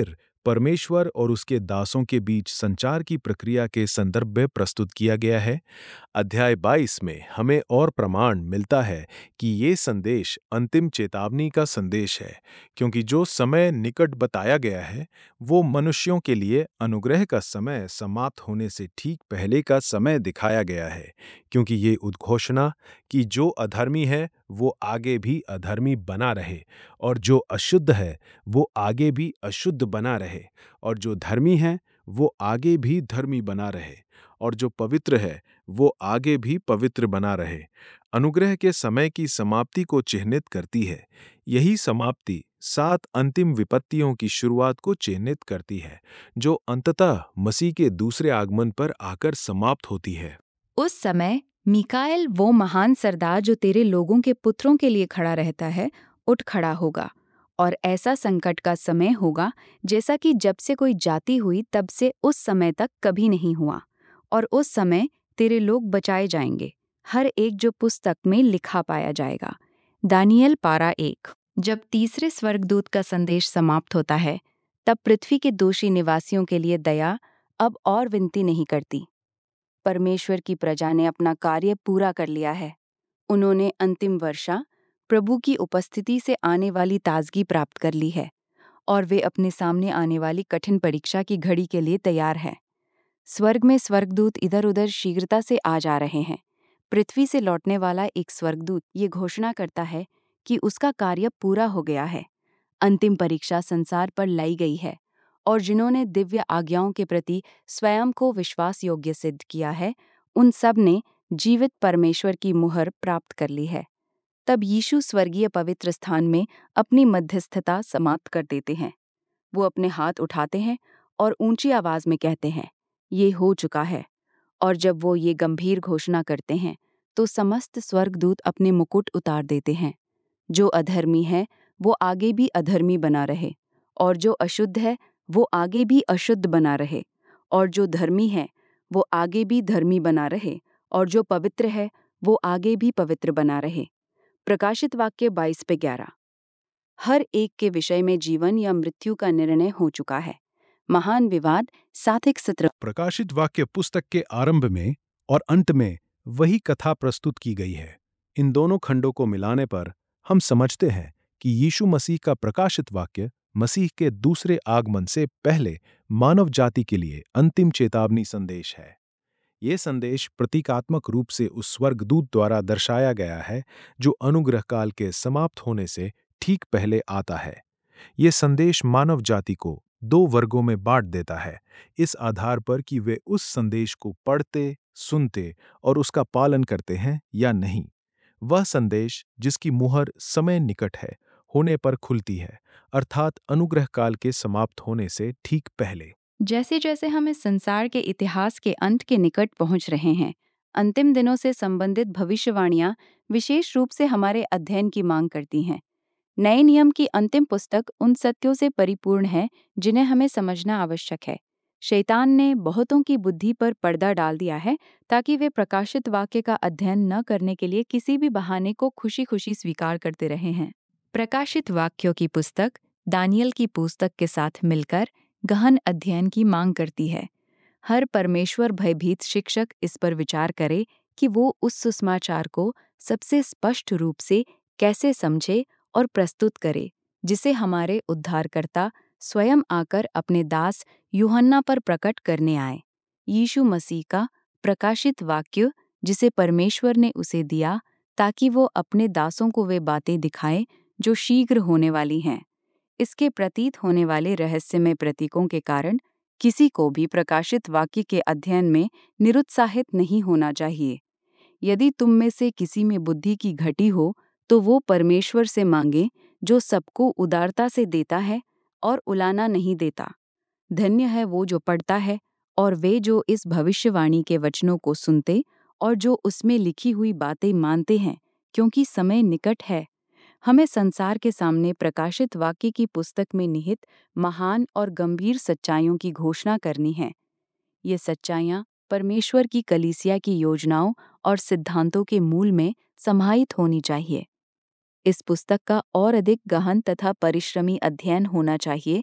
परमेश्वर और उसके दासों के बीच संचार की प्रक्रिया के संदर्भ में प्रस्तुत किया गया है। अध्याय बाईस में हमें और प्रमाण मिलता है कि ये संदेश अंतिम चेतावनी का संदेश है, क्योंकि जो समय निकट बताया गया है वो मनुष्यों के लिए अनुग्रह का समय समाप्त होने से ठीक पहले का समय दिखाया गया है, क्योंकि ये उद्घोषणा कि जो अधर्मी है वो आगे भी अधर्मी बना रहे, और जो अशुद्ध है वो आगे भी अशुद्ध बना रहे, और जो धर्मी है वो आगे भी धर्मी बना रहे, और जो पवित्र है वो आगे भी पवित्र बना रहे, अनुग्रह के समय की समाप्ति को चिह्नित करती है। यही समाप्ति सात अंतिम विपत्तियों की शुरुआत को चिह्नित करती है, जो अंततः मसीह के दूसरे आगमन पर आकर समाप्त होती है। उस समय मीकाएल, वो महान सरदार जो तेरे लोगों के पुत्रों के लिए खड़ा रहता है, उठ खड़ा होगा, और ऐसा संकट का समय होगा जैसा कि जब से कोई जाति हुई तब से उस समय तक कभी नहीं हुआ। और उस समय तेरे लोग बचाए जाएंगे, हर एक जो पुस्तक में लिखा पाया जाएगा। दानियल पारा एक। जब तीसरे स्वर्गदूत का संदेश समाप्त होता है, तब पृथ्वी के दोषी निवासियों के लिए दया अब और विनती नहीं करती। परमेश्वर की प्रजा ने अपना कार्य पूरा कर लिया है। उन्होंने अंतिम वर्षा, प्रभु की उपस्थिति से आने वाली ताजगी प्राप्त कर ली है, और वे अपने सामने आने वाली कठिन परीक्षा की घड़ी के लिए तैयार हैं। स्वर्ग में स्वर्गदूत इधर उधर शीघ्रता से आ जा रहे हैं। पृथ्वी से लौटने वाला एक स्वर्गदूत ये घोषणा करता है कि उसका कार्य पूरा हो गया है। अंतिम परीक्षा संसार पर लाई गई है, और जिन्होंने दिव्य आज्ञाओं के प्रति स्वयं को विश्वास योग्य सिद्ध किया है, उन सब ने जीवित परमेश्वर की मुहर प्राप्त कर ली है। तब यीशु स्वर्गीय पवित्र स्थान में अपनी मध्यस्थता समाप्त कर देते हैं। वो अपने हाथ उठाते हैं और ऊंची आवाज में कहते हैं, ये हो चुका है। और जब वो ये गंभीर घोषणा करते हैं, तो समस्त स्वर्गदूत अपने मुकुट उतार देते हैं। जो अधर्मी है वो आगे भी अधर्मी बना रहे, और जो अशुद्ध है वो आगे भी अशुद्ध बना रहे, और जो धर्मी है वो आगे भी धर्मी बना रहे, और जो पवित्र है वो आगे भी पवित्र बना रहे। प्रकाशित वाक्य बाईस पे ग्यारह। हर एक के विषय में जीवन या मृत्यु का निर्णय हो चुका है। महान विवाद साथिक सत्र। प्रकाशित वाक्य पुस्तक के आरंभ में और अंत में वही कथा प्रस्तुत की गई है। इन दोनों खंडों को मिलाने पर हम समझते हैं कि यीशु मसीह का प्रकाशित वाक्य मसीह के दूसरे आगमन से पहले मानव जाति के लिए अंतिम चेतावनी संदेश है। ये संदेश प्रतीकात्मक रूप से उस स्वर्गदूत द्वारा दर्शाया गया है जो अनुग्रह काल के समाप्त होने से ठीक पहले आता है। ये संदेश मानव जाति को दो वर्गों में बांट देता है, इस आधार पर कि वे उस संदेश को पढ़ते, सुनते और उसका पालन करते हैं या नहीं। वह संदेश जिसकी मुहर समय निकट है होने पर खुलती है, अर्थात अनुग्रह काल के समाप्त होने से ठीक पहले। जैसे जैसे हम इस संसार के इतिहास के अंत के निकट पहुंच रहे हैं, अंतिम दिनों से संबंधित भविष्यवाणियां विशेष रूप से हमारे अध्ययन की मांग करती हैं। नए नियम की अंतिम पुस्तक उन सत्यों से परिपूर्ण है जिन्हें हमें समझना आवश्यक है। शैतान ने बहुतों की बुद्धि पर पर्दा डाल दिया है ताकि वे प्रकाशित वाक्य का अध्ययन न करने के लिए किसी भी बहाने को खुशी खुशी स्वीकार करते रहे हैं। प्रकाशित वाक्यों की पुस्तक दानियल की पुस्तक के साथ मिलकर गहन अध्ययन की मांग करती है। हर परमेश्वर भयभीत शिक्षक इस पर विचार करे कि वो उस सुसमाचार को सबसे स्पष्ट रूप से कैसे समझे और प्रस्तुत करे जिसे हमारे उद्धारकर्ता स्वयं आकर अपने दास यूहन्ना पर प्रकट करने आए। यीशु मसीह का प्रकाशित वाक्य जिसे परमेश्वर ने उसे दिया ताकि वो अपने दासों को वे बातें दिखाए जो शीघ्र होने वाली हैं। इसके प्रतीत होने वाले रहस्यमय प्रतीकों के कारण किसी को भी प्रकाशित वाक्य के अध्ययन में निरुत्साहित नहीं होना चाहिए। यदि तुम में से किसी में बुद्धि की घटी हो तो वो परमेश्वर से मांगे जो सबको उदारता से देता है और उलाना नहीं देता। धन्य है वो जो पढ़ता है और वे जो इस भविष्यवाणी के वचनों को सुनते और जो उसमें लिखी हुई बातें मानते हैं, क्योंकि समय निकट है। हमें संसार के सामने प्रकाशित वाक्य की पुस्तक में निहित महान और गंभीर सच्चाइयों की घोषणा करनी है। ये सच्चाइयाँ परमेश्वर की कलीसिया की योजनाओं और सिद्धांतों के मूल में समाहित होनी चाहिए। इस पुस्तक का और अधिक गहन तथा परिश्रमी अध्ययन होना चाहिए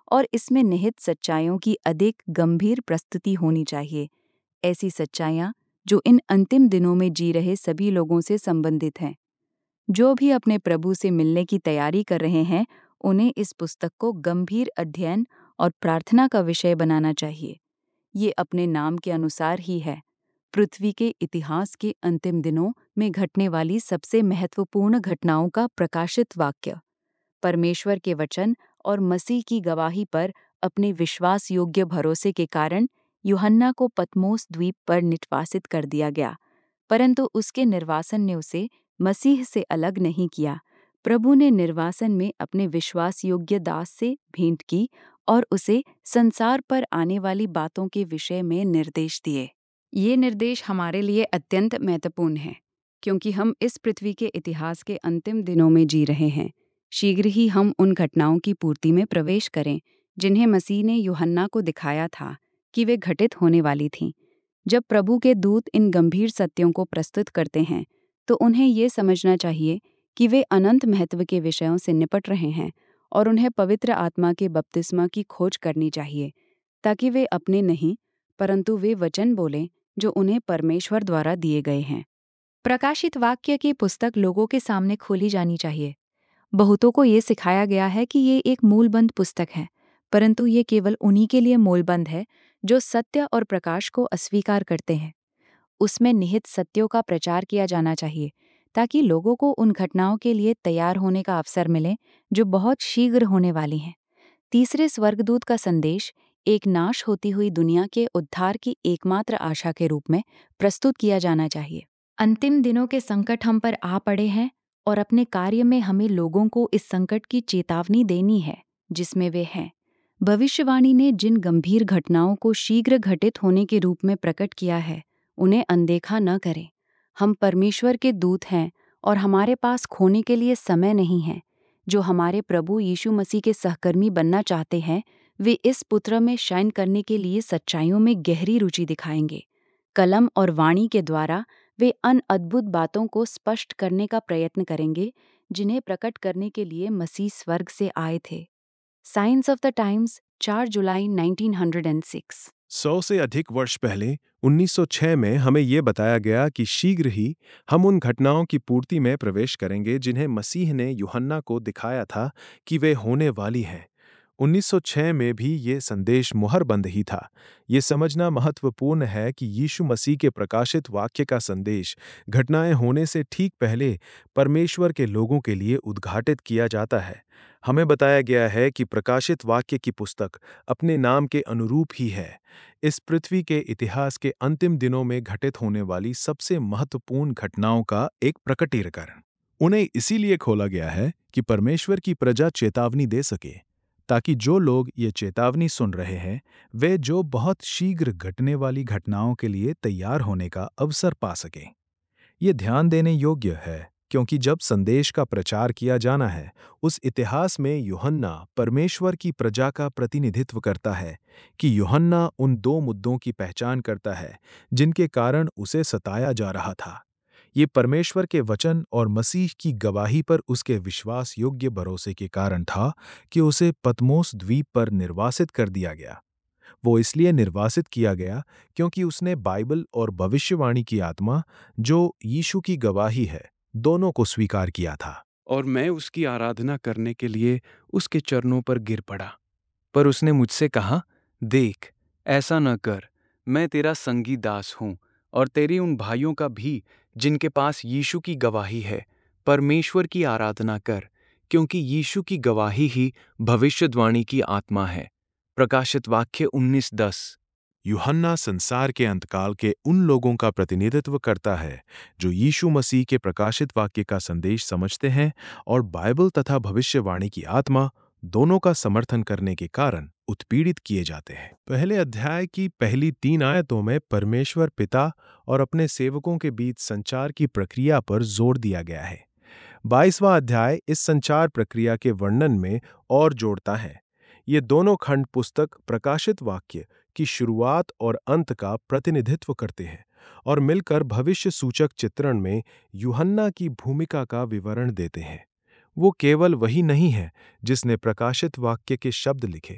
और इसमें निहित सच्चाइयों की अधिक गंभीर प्रस्तुति होनी चाहिए। ऐसी सच्चाइयाँ जो इन अंतिम दिनों में जी रहे सभी लोगों से संबंधित हैं। जो भी अपने प्रभु से मिलने की तैयारी कर रहे हैं, उन्हें इस पुस्तक को गंभीर अध्ययन और प्रार्थना का विषय बनाना चाहिए। ये अपने नाम के अनुसार ही है, पृथ्वी के इतिहास के अंतिम दिनों में घटने वाली सबसे महत्वपूर्ण घटनाओं का प्रकाशित वाक्य। परमेश्वर के वचन और मसीह की गवाही पर अपने विश्वास योग्य भरोसे के कारण यूहन्ना को पतमोस द्वीप पर निर्वासित कर दिया गया, परंतु उसके निर्वासन ने उसे मसीह से अलग नहीं किया। प्रभु ने निर्वासन में अपने विश्वास योग्य दास से भेंट की और उसे संसार पर आने वाली बातों के विषय में निर्देश दिए। ये निर्देश हमारे लिए अत्यंत महत्वपूर्ण हैं, क्योंकि हम इस पृथ्वी के इतिहास के अंतिम दिनों में जी रहे हैं। शीघ्र ही हम उन घटनाओं की पूर्ति में प्रवेश करें जिन्हें मसीह ने यूहन्ना को दिखाया था कि वे घटित होने वाली थीं। जब प्रभु के दूत इन गंभीर सत्यों को प्रस्तुत करते हैं, तो उन्हें ये समझना चाहिए कि वे अनंत महत्व के विषयों से निपट रहे हैं और उन्हें पवित्र आत्मा के बपतिस्मा की खोज करनी चाहिए, ताकि वे अपने नहीं परंतु वे वचन बोलें जो उन्हें परमेश्वर द्वारा दिए गए हैं। प्रकाशित वाक्य की पुस्तक लोगों के सामने खोली जानी चाहिए। बहुतों को ये सिखाया गया है कि ये एक मूलबंद पुस्तक है, परंतु ये केवल उन्हीं के लिए मूलबंद है जो सत्य और प्रकाश को अस्वीकार करते हैं। उसमें निहित सत्यों का प्रचार किया जाना चाहिए, ताकि लोगों को उन घटनाओं के लिए तैयार होने का अवसर मिले जो बहुत शीघ्र होने वाली हैं। तीसरे स्वर्गदूत का संदेश एक नाश होती हुई दुनिया के उद्धार की एकमात्र आशा के रूप में प्रस्तुत किया जाना चाहिए। अंतिम दिनों के संकट हम पर आ पड़े हैं और अपने कार्य में हमें लोगों को इस संकट की चेतावनी देनी है जिसमें वे हैं। भविष्यवाणी ने जिन गंभीर घटनाओं को शीघ्र घटित होने के रूप में प्रकट किया है, उन्हें अनदेखा न करें। हम परमेश्वर के दूत हैं और हमारे पास खोने के लिए समय नहीं है। जो हमारे प्रभु यीशु मसीह के सहकर्मी बनना चाहते हैं, वे इस पुत्र में शयन करने के लिए सच्चाइयों में गहरी रुचि दिखाएंगे। कलम और वाणी के द्वारा वे अन अद्भुत बातों को स्पष्ट करने का प्रयत्न करेंगे जिन्हें प्रकट करने के लिए मसीह स्वर्ग से आए थे। साइंस ऑफ द टाइम्स, चार जुलाई नाइनटीन हंड्रेड सिक्स। सौ से अधिक वर्ष पहले उन्नीस सौ छह में हमें ये बताया गया कि शीघ्र ही हम उन घटनाओं की पूर्ति में प्रवेश करेंगे जिन्हें मसीह ने यूहन्ना को दिखाया था कि वे होने वाली हैं। उन्नीस सौ छह में भी ये संदेश मुहरबंद ही था। ये समझना महत्वपूर्ण है कि यीशु मसीह के प्रकाशित वाक्य का संदेश घटनाएं होने से ठीक पहले परमेश्वर के लोगों के लिए उद्घाटित किया जाता है। हमें बताया गया है कि प्रकाशित वाक्य की पुस्तक अपने नाम के अनुरूप ही है, इस पृथ्वी के इतिहास के अंतिम दिनों में घटित होने वाली सबसे महत्वपूर्ण घटनाओं का एक प्रकटीकरण। उन्हें इसीलिए खोला गया है कि परमेश्वर की प्रजा चेतावनी दे सके, ताकि जो लोग ये चेतावनी सुन रहे हैं वे जो बहुत शीघ्र घटने वाली घटनाओं के लिए तैयार होने का अवसर पा सकें। ये ध्यान देने योग्य है, क्योंकि जब संदेश का प्रचार किया जाना है, उस इतिहास में यूहन्ना परमेश्वर की प्रजा का प्रतिनिधित्व करता है कि यूहन्ना उन दो मुद्दों की पहचान करता है जिनके कारण उसे सताया जा रहा था। ये परमेश्वर के वचन और मसीह की गवाही पर उसके विश्वास योग्य भरोसे के कारण था कि उसे पतमोस द्वीप पर निर्वासित कर दिया गया। वो इसलिए निर्वासित किया गया क्योंकि उसने बाइबल और भविष्यवाणी की आत्मा, जो यीशु की गवाही है, दोनों को स्वीकार किया था। और मैं उसकी आराधना करने के लिए उसके चरणों पर गिर पड़ा। पर उसने मुझसे कहा, देख, ऐसा न कर, मैं तेरा संगी दास हूँ और तेरे उन भाइयों का भी जिनके पास यीशु की गवाही है। परमेश्वर की आराधना कर, क्योंकि यीशु की गवाही ही भविष्यवाणी की आत्मा है। प्रकाशित वाक्य उन्नीस दस। यूहन्ना संसार के अंतकाल के उन लोगों का प्रतिनिधित्व करता है जो यीशु मसीह के प्रकाशित वाक्य का संदेश समझते हैं और बाइबल तथा भविष्यवाणी की आत्मा दोनों का समर्थन करने के कारण उत्पीड़ित किए जाते हैं। पहले अध्याय की पहली तीन आयतों में परमेश्वर पिता और अपने सेवकों के बीच संचार की प्रक्रिया पर जोर दिया गया है। बाईसवां अध्याय इस संचार प्रक्रिया के वर्णन में और जोड़ता है। ये दोनों खंड पुस्तक प्रकाशित वाक्य की शुरुआत और अंत का प्रतिनिधित्व करते हैं और मिलकर भविष्य सूचक चित्रण में यूहन्ना की भूमिका का विवरण देते हैं। वो केवल वही नहीं है जिसने प्रकाशित वाक्य के शब्द लिखे,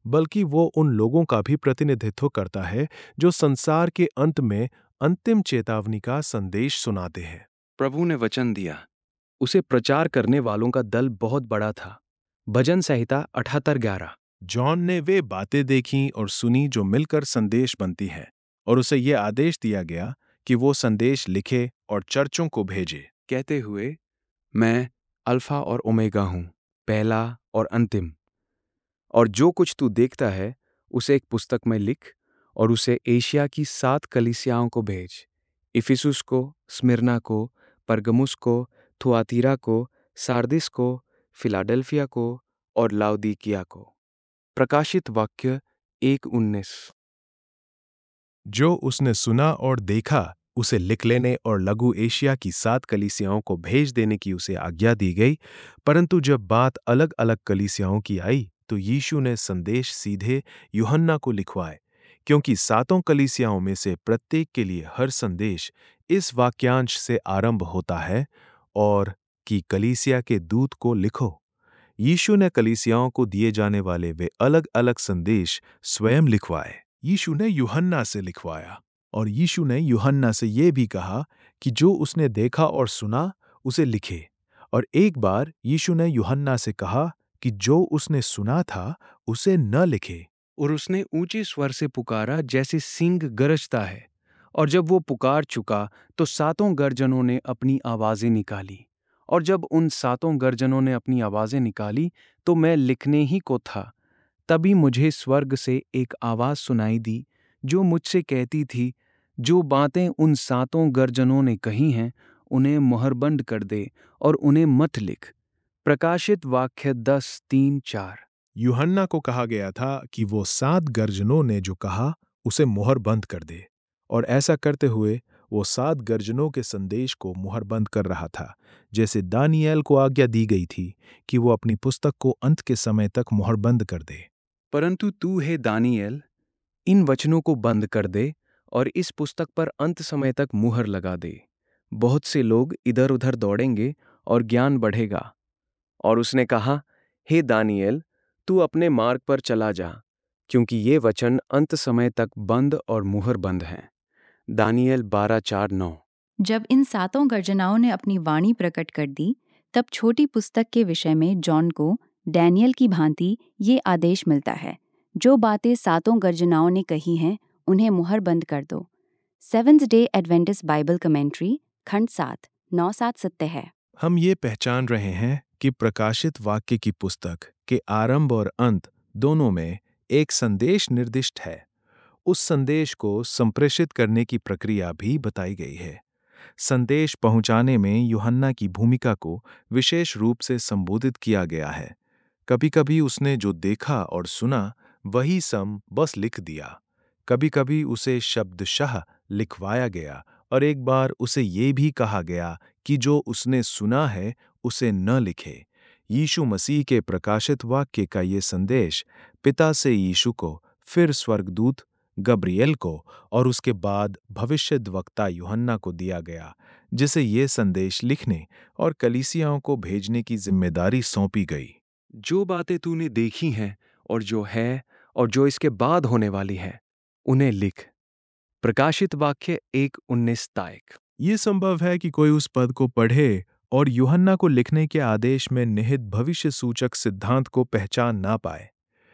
बल्कि वो उन लोगों का भी प्रतिनिधित्व करता है जो संसार के अंत में अंतिम चेतावनी का संदेश सुनाते हैं। प्रभु ने वचन दिया। उसे प्रचार करने वालों का दल बहुत बड़ा था। भजन संहिता अठहत्तर ग्यारह। जॉन ने वे बातें देखीं और सुनी जो मिलकर संदेश बनती हैं, और उसे ये आदेश दिया गया कि वो संदेश लिखे और चर्चों को भेजे, कहते हुए, मैं अल्फा और ओमेगा हूँ, पहला और अंतिम। और जो कुछ तू देखता है उसे एक पुस्तक में लिख और उसे एशिया की सात कलीसियाओं को भेज, इफिसुस को, स्मिरना को, परगमुस को, थुआतीरा को, सार्दिस को, फिलाडेल्फिया को और लाउदीकिया को। प्रकाशित वाक्य एक उन्नीस। जो उसने सुना और देखा उसे लिख लेने और लघु एशिया की सात कलीसियाओं को भेज देने की उसे आज्ञा दी गई। परंतु जब बात अलग अलग कलीसियाओं की आई तो यीशु ने संदेश सीधे यूहन्ना को लिखवाए, क्योंकि सातों कलीसियाओं में से प्रत्येक के लिए हर संदेश इस वाक्यांश से आरंभ होता है, और कि कलीसिया के दूत को लिखो। यीशु ने कलीसियाओं को दिए जाने वाले वे अलग अलग संदेश स्वयं लिखवाए। यीशु ने यूहन्ना से लिखवाया, और यीशु ने यूहन्ना से यह भी कहा कि जो उसने देखा और सुना उसे लिखे। और एक बार यीशु ने यूहन्ना से कहा कि जो उसने सुना था उसे न लिखे। और उसने ऊंचे स्वर से पुकारा जैसे सिंह गरजता है। और जब वो पुकार चुका तो सातों गर्जनों ने अपनी आवाजें निकाली। और जब उन सातों गर्जनों ने अपनी आवाजें निकाली तो मैं लिखने ही को था। तभी मुझे स्वर्ग से एक आवाज सुनाई दी जो मुझसे कहती थी, जो बातें उन सातों गर्जनों ने कही हैं उन्हें मुहरबंद कर दे और उन्हें मत लिख। प्रकाशित वाक्य दस तीन चार। यूहन्ना को कहा गया था कि वो सात गर्जनों ने जो कहा उसे मुहर बंद कर दे, और ऐसा करते हुए वो सात गर्जनों के संदेश को मुहर बंद कर रहा था, जैसे दानियेल को आज्ञा दी गई थी कि वो अपनी पुस्तक को अंत के समय तक मुहर बंद कर दे। परंतु तू हे दानियेल, इन वचनों को बंद कर दे और इस पुस्तक पर अंत समय तक मुहर लगा दे। बहुत से लोग इधर उधर दौड़ेंगे और ज्ञान बढ़ेगा। और उसने कहा, हे दानियेल, तू अपने मार्ग पर चला जा, क्योंकि ये वचन अंत समय तक बंद और मुहर बंद हैं। दानियेल बारह चार नौ। जब इन सातों गर्जनाओं ने अपनी वाणी प्रकट कर दी, तब छोटी पुस्तक के विषय में जॉन को डैनियल की भांति ये आदेश मिलता है, जो बातें सातों गर्जनाओं ने कही हैं उन्हें मुहर बंद कर दो। Seventh Day Adventist Bible commentary, खंड सात, नौ सात सत्य है। हम ये पहचान रहे हैं कि प्रकाशित वाक्य की पुस्तक के आरंभ और अंत दोनों में एक संदेश निर्दिष्ट है। उस संदेश को संप्रेषित करने की प्रक्रिया भी बताई गई है। संदेश पहुंचाने में यूहन्ना की भूमिका को विशेष रूप से संबोधित किया गया है। कभी-कभी उसने जो देखा और सुना वही सम बस लिख दिया, कभी-कभी उसे शब्दशः लिखवाया गया, और एक बार उसे ये भी कहा गया कि जो उसने सुना है उसे न लिखे। यीशु मसीह के प्रकाशित वाक्य का ये संदेश पिता से यीशु को, फिर स्वर्गदूत गब्रिएल को और उसके बाद भविष्यद्वक्ता यूहन्ना को दिया गया, जिसे ये संदेश लिखने और कलीसियाओं को भेजने की जिम्मेदारी सौंपी गई। जो बातें तूने देखी हैं और जो है और जो इसके बाद होने वाली है, उन्हें लिख। प्रकाशित वाक्य एक उन्नीस ताइक। ये संभव है कि कोई उस पद को पढ़े और यूहन्ना को लिखने के आदेश में निहित भविष्य सूचक सिद्धांत को पहचान ना पाए।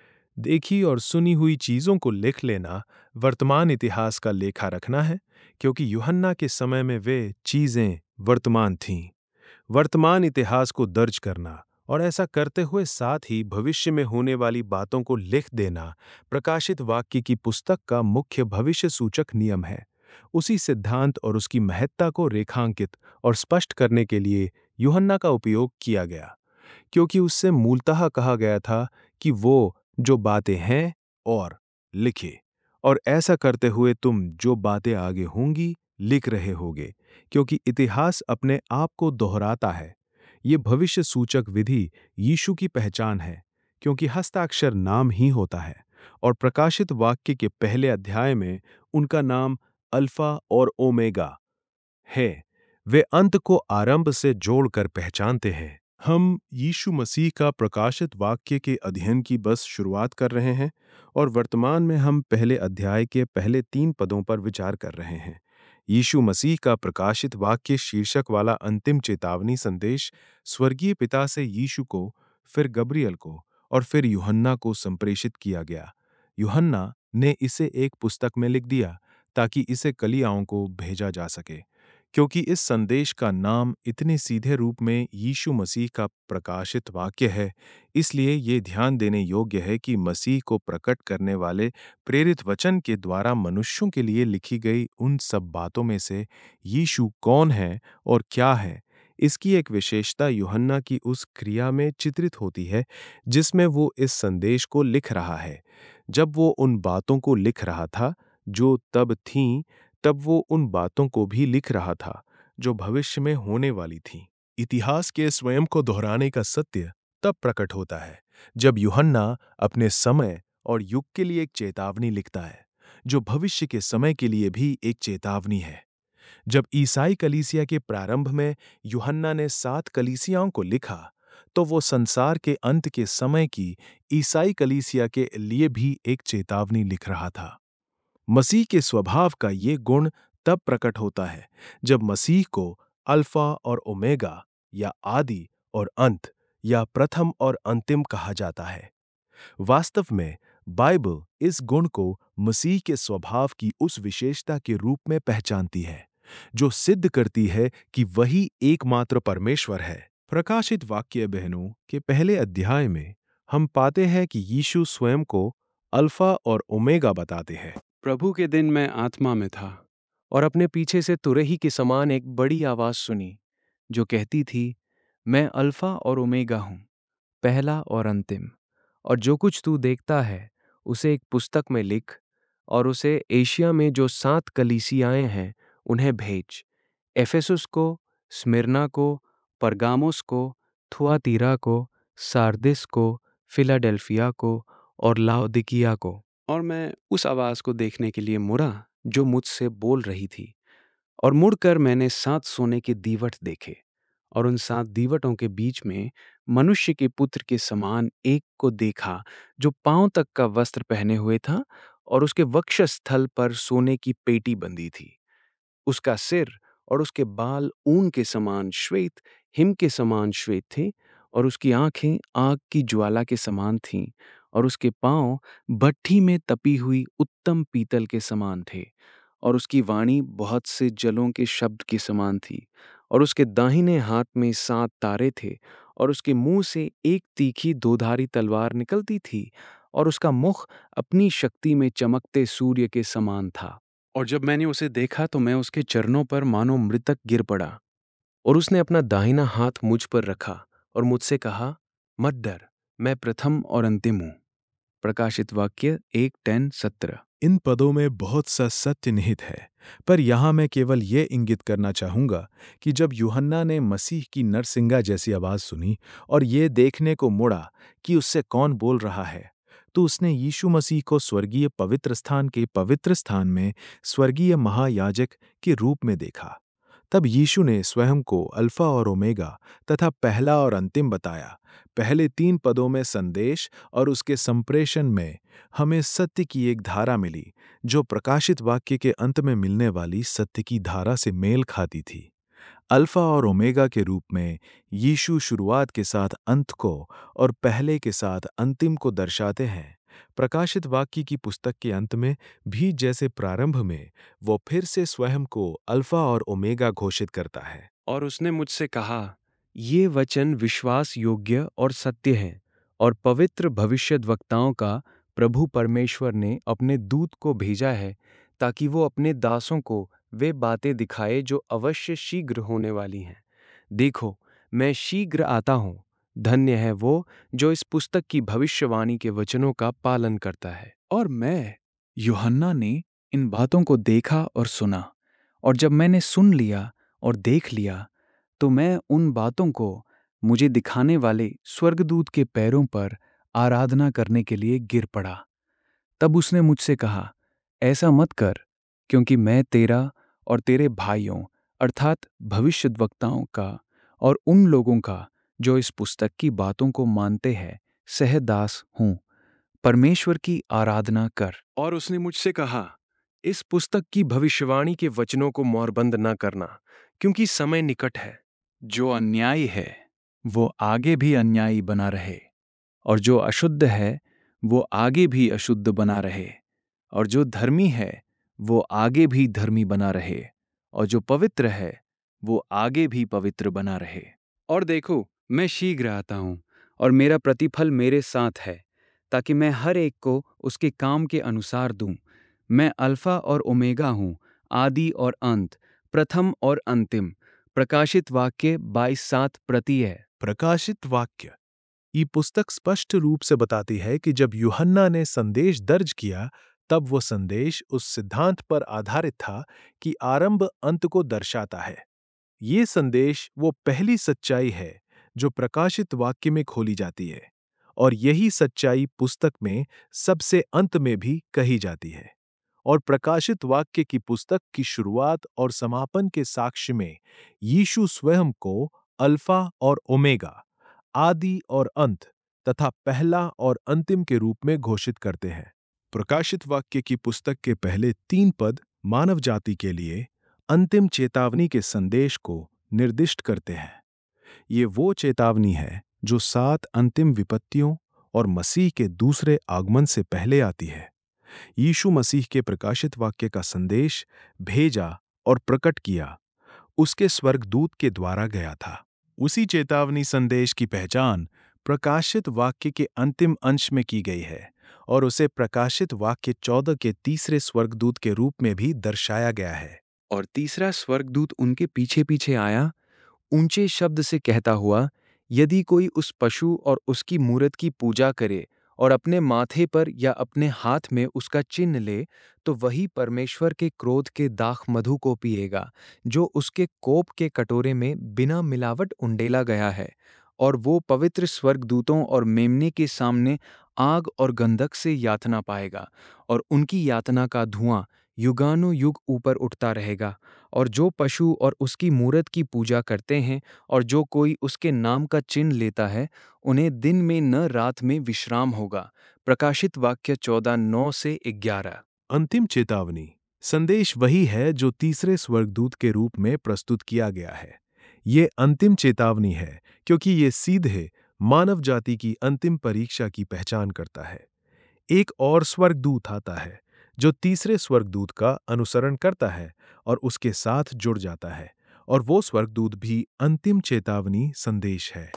देखी और सुनी हुई चीजों को लिख लेना वर्तमान इतिहास का लेखा रखना है, क्योंकि यूहन्ना के समय में वे चीजें वर्तमान थीं। वर्तमान इतिहास को दर्ज करना और ऐसा करते हुए साथ ही भविष्य में होने वाली बातों को लिख देना प्रकाशित वाक्य की पुस्तक का मुख्य भविष्य सूचक नियम है। उसी सिद्धांत और उसकी महत्ता को रेखांकित और स्पष्ट करने के लिए यूहन्ना का उपयोग किया गया, क्योंकि उससे मूलतः कहा गया था कि वो जो बातें हैं और लिखे, और ऐसा करते हुए तुम जो बातें आगे होंगी लिख रहे होगे, क्योंकि इतिहास अपने आप को दोहराता है। ये भविष्य सूचक विधि यीशु की पहचान है, क्योंकि हस्ताक्षर नाम ही होता है, और प्रकाशित वाक्य के पहले अध्याय में उनका नाम अल्फा और ओमेगा है। वे अंत को आरंभ से जोड़कर पहचानते हैं। हम यीशु मसीह का प्रकाशित वाक्य के अध्ययन की बस शुरुआत कर रहे हैं और वर्तमान में हम पहले अध्याय के पहले तीन पदों पर विचार कर रहे हैं। यीशु मसीह का प्रकाशित वाक्य शीर्षक वाला अंतिम चेतावनी संदेश स्वर्गीय पिता से यीशु को, फिर गब्रियल को और फिर यूहन्ना को संप्रेषित किया गया। यूहन्ना ने इसे एक पुस्तक में लिख दिया ताकि इसे कलीसियाओं को भेजा जा सके। क्योंकि इस संदेश का नाम इतने सीधे रूप में यीशु मसीह का प्रकाशित वाक्य है, इसलिए ये ध्यान देने योग्य है कि मसीह को प्रकट करने वाले प्रेरित वचन के द्वारा मनुष्यों के लिए लिखी गई उन सब बातों में से यीशु कौन है और क्या है, इसकी एक विशेषता यूहन्ना की उस क्रिया में चित्रित होती है जिसमें वो इस संदेश को लिख रहा है। जब वो उन बातों को लिख रहा था जो तब थीं, तब वो उन बातों को भी लिख रहा था जो भविष्य में होने वाली थीं। इतिहास के स्वयं को दोहराने का सत्य तब प्रकट होता है जब यूहन्ना अपने समय और युग के लिए एक चेतावनी लिखता है, जो भविष्य के समय के लिए भी एक चेतावनी है। जब ईसाई कलीसिया के प्रारंभ में यूहन्ना ने सात कलीसियाओं को लिखा, तो वो संसार के अंत के समय की ईसाई कलीसिया के लिए भी एक चेतावनी लिख रहा था। मसीह के स्वभाव का ये गुण तब प्रकट होता है जब मसीह को अल्फा और ओमेगा या आदि और अंत या प्रथम और अंतिम कहा जाता है। वास्तव में बाइबल इस गुण को मसीह के स्वभाव की उस विशेषता के रूप में पहचानती है जो सिद्ध करती है कि वही एकमात्र परमेश्वर है। प्रकाशित वाक्य बहनों के पहले अध्याय में हम पाते हैं कि यीशु स्वयं को अल्फा और ओमेगा बताते हैं। प्रभु के दिन मैं आत्मा में था और अपने पीछे से तुरही के समान एक बड़ी आवाज सुनी जो कहती थी, मैं अल्फा और ओमेगा हूँ, पहला और अंतिम। और जो कुछ तू देखता है उसे एक पुस्तक में लिख और उसे एशिया में जो सात कलीसियाएं हैं उन्हें भेज, एफेसुस को, स्मिर्ना को, परगामुस को, थुआतीरा को, सार्दिस को, फिलाडेल्फिया को और लाओदिकिया को। और मैं उस आवाज को देखने के लिए मुड़ा जो मुझसे बोल रही थी, और मुड़कर मैंने सात सोने के दीवट देखे, और उन सात दीवटों के बीच में मनुष्य के पुत्र के समान एक को देखा जो पांव तक का वस्त्र पहने हुए था और उसके वक्षस्थल पर सोने की पेटी बंधी थी। उसका सिर और उसके बाल ऊन के समान श्वेत, हिम के समान श्वेत थे, और उसकी आंखें आग की ज्वाला के समान थीं, और उसके पांव भट्ठी में तपी हुई उत्तम पीतल के समान थे, और उसकी वाणी बहुत से जलों के शब्द के समान थी, और उसके दाहिने हाथ में सात तारे थे, और उसके मुंह से एक तीखी दोधारी तलवार निकलती थी, और उसका मुख अपनी शक्ति में चमकते सूर्य के समान था। और जब मैंने उसे देखा तो मैं उसके चरणों पर मानो मृतक गिर पड़ा, और उसने अपना दाहिना हाथ मुझ पर रखा और मुझसे कहा, मत डर, मैं प्रथम और अंतिम हूँ। प्रकाशित वाक्य एक टेन सत्रह। इन पदों में बहुत सा सत्य निहित है, पर यहाँ मैं केवल ये इंगित करना चाहूँगा कि जब यूहन्ना ने मसीह की नरसिंगा जैसी आवाज़ सुनी और ये देखने को मुड़ा कि उससे कौन बोल रहा है, तो उसने यीशु मसीह को स्वर्गीय पवित्र स्थान के पवित्र स्थान में स्वर्गीय महायाजक के रूप में देखा। तब यीशु ने स्वयं को अल्फा और ओमेगा तथा पहला और अंतिम बताया। पहले तीन पदों में संदेश और उसके संप्रेषण में हमें सत्य की एक धारा मिली जो प्रकाशित वाक्य के अंत में मिलने वाली सत्य की धारा से मेल खाती थी। अल्फा और ओमेगा के रूप में यीशु शुरुआत के साथ अंत को और पहले के साथ अंतिम को दर्शाते हैं। प्रकाशित वाक्य की पुस्तक के अंत में भी जैसे प्रारंभ में वो फिर से स्वयं को अल्फा और ओमेगा घोषित करता है। और उसने मुझसे कहा, ये वचन विश्वास योग्य और सत्य है और पवित्र भविष्यद्वक्ताओं का प्रभु परमेश्वर ने अपने दूत को भेजा है ताकि वो अपने दासों को वे बातें दिखाए जो अवश्य शीघ्र होने वाली हैं। देखो, मैं शीघ्र आता हूँ। धन्य है वो जो इस पुस्तक की भविष्यवाणी के वचनों का पालन करता है। और मैं, यूहन्ना ने इन बातों को देखा और सुना, और जब मैंने सुन लिया और देख लिया तो मैं उन बातों को मुझे दिखाने वाले स्वर्गदूत के पैरों पर आराधना करने के लिए गिर पड़ा। तब उसने मुझसे कहा, ऐसा मत कर, क्योंकि मैं तेरा और तेरे भाइयों अर्थात भविष्यद्वक्ताओं का और उन लोगों का जो इस पुस्तक की बातों को मानते हैं, सहदास हूँ, परमेश्वर की आराधना कर। और उसने मुझसे कहा, इस पुस्तक की भविष्यवाणी के वचनों को मोहरबंद न करना, क्योंकि समय निकट है। जो अन्यायी है वो आगे भी अन्यायी बना रहे, और जो अशुद्ध है वो आगे भी अशुद्ध बना रहे, और जो धर्मी है वो आगे भी धर्मी बना रहे, और जो पवित्र है वो आगे भी पवित्र बना रहे। और देखो, मैं शीघ्र आता हूँ, और मेरा प्रतिफल मेरे साथ है, ताकि मैं हर एक को उसके काम के अनुसार दूं। मैं अल्फा और ओमेगा हूँ, आदि और अंत, प्रथम और अंतिम। प्रकाशित वाक्य बाईस सात प्रति है। प्रकाशित वाक्य। ये पुस्तक स्पष्ट रूप से बताती है कि जब यूहन्ना ने संदेश दर्ज किया, तब वो संदेश उस सिद्धांत पर आधारित था कि आरंभ अंत को दर्शाता है। ये संदेश वो पहली सच्चाई है जो प्रकाशित वाक्य में खोली जाती है, और यही सच्चाई पुस्तक में सबसे अंत में भी कही जाती है। और प्रकाशित वाक्य की पुस्तक की शुरुआत और समापन के साक्ष्य में यीशु स्वयं को अल्फा और ओमेगा, आदि और अंत तथा पहला और अंतिम के रूप में घोषित करते हैं। प्रकाशित वाक्य की पुस्तक के पहले तीन पद मानव जाति के लिए अंतिम चेतावनी के संदेश को निर्दिष्ट करते हैं। ये वो चेतावनी है जो सात अंतिम विपत्तियों और मसीह के दूसरे आगमन से पहले आती है। यीशु मसीह के प्रकाशित वाक्य का संदेश भेजा और प्रकट किया उसके स्वर्गदूत के द्वारा गया था। उसी चेतावनी संदेश की पहचान प्रकाशित वाक्य के अंतिम अंश में की गई है, और उसे प्रकाशित वाक्य चौदह के तीसरे स्वर्गदूत के रूप में भी दर्शाया गया है। और तीसरा स्वर्गदूत उनके पीछे पीछे आया, ऊंचे शब्द से कहता हुआ, यदि कोई उस पशु और उसकी मूरत की पूजा करे और अपने माथे पर या अपने हाथ में उसका चिन्ह ले, तो वही परमेश्वर के क्रोध के दाख मधु को पिएगा, जो उसके कोप के कटोरे में बिना मिलावट उंडेला गया है। और वो पवित्र स्वर्गदूतों और मेमने के सामने आग और गंधक से यातना पाएगा, और उनकी यातना का धुआं युगानुयुग ऊपर उठता रहेगा। और जो पशु और उसकी मूरत की पूजा करते हैं और जो कोई उसके नाम का चिन्ह लेता है, उन्हें दिन में न रात में विश्राम होगा। प्रकाशित वाक्य चौदह नौ से ग्यारह। अंतिम चेतावनी संदेश वही है जो तीसरे स्वर्गदूत के रूप में प्रस्तुत किया गया है। ये अंतिम चेतावनी है क्योंकि ये सीधे मानव जाति की अंतिम परीक्षा की पहचान करता है। एक और स्वर्गदूत आता है जो तीसरे स्वर्गदूत का अनुसरण करता है और उसके साथ जुड़ जाता है, और वो स्वर्गदूत भी अंतिम चेतावनी संदेश है।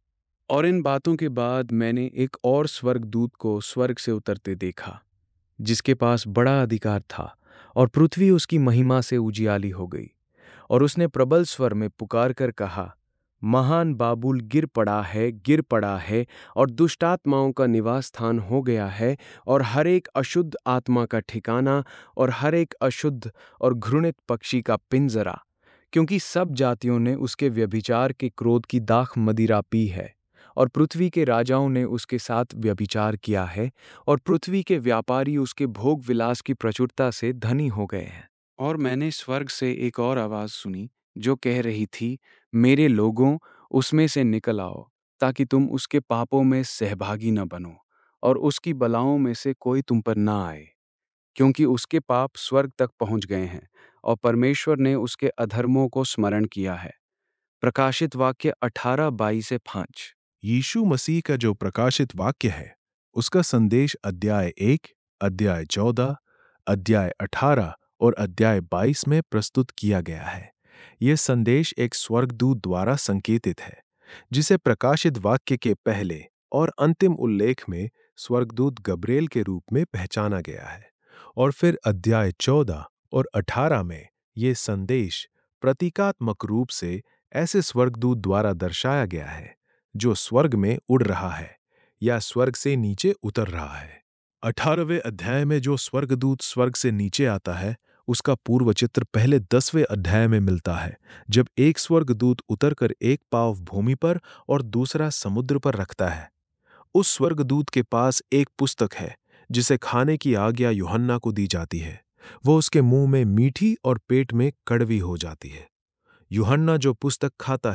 और इन बातों के बाद मैंने एक और स्वर्गदूत को स्वर्ग से उतरते देखा, जिसके पास बड़ा अधिकार था, और पृथ्वी उसकी महिमा से उजियाली हो गई। और उसने प्रबल स्वर में पुकार कर कहा, महान बाबुल गिर पड़ा है, गिर पड़ा है, और दुष्टात्माओं का निवास स्थान हो गया है, और हर एक अशुद्ध आत्मा का ठिकाना, और हर एक अशुद्ध और घृणित पक्षी का पिंजरा, क्योंकि सब जातियों ने उसके व्यभिचार के क्रोध की दाख मदिरा पी है, और पृथ्वी के राजाओं ने उसके साथ व्यभिचार किया है, और पृथ्वी के व्यापारी उसके भोग विलास की प्रचुरता से धनी हो गए हैं। और मैंने स्वर्ग से एक और आवाज़ सुनी जो कह रही थी, मेरे लोगों, उसमें से निकल आओ, ताकि तुम उसके पापों में सहभागी न बनो, और उसकी बलाओं में से कोई तुम पर न आए, क्योंकि उसके पाप स्वर्ग तक पहुंच गए हैं, और परमेश्वर ने उसके अधर्मों को स्मरण किया है। प्रकाशित वाक्य अठारह बाईस से पाँच। यीशु मसीह का जो प्रकाशित वाक्य है, उसका संदेश अध्याय एक, अध्याय चौदह, अध्याय अठारह और अध्याय बाईस में प्रस्तुत किया गया है। यह संदेश एक स्वर्गदूत द्वारा संकेतित है, जिसे प्रकाशित वाक्य के पहले और अंतिम उल्लेख में स्वर्गदूत गब्रिएल के रूप में पहचाना गया है। और फिर अध्याय चौदह और अठारह में यह संदेश प्रतीकात्मक रूप से ऐसे स्वर्गदूत द्वारा दर्शाया गया है जो स्वर्ग में उड़ रहा है या स्वर्ग से नीचे उतर रहा है। अठारहवें अध्याय में जो स्वर्गदूत स्वर्ग से नीचे आता है, उसका पूर्व चित्र पहले दसवें अध्याय में मिलता है, जब एक स्वर्गदूत उतरकर एक पाँव भूमि पर और दूसरा समुद्र पर रखता है। उस स्वर्गदूत के पास एक पुस्तक है जिसे खाने की आज्ञा यूहन्ना को दी जाती है। वो उसके मुंह में मीठी और पेट में कड़वी हो जाती है। यूहन्ना जो पुस्तक खाता है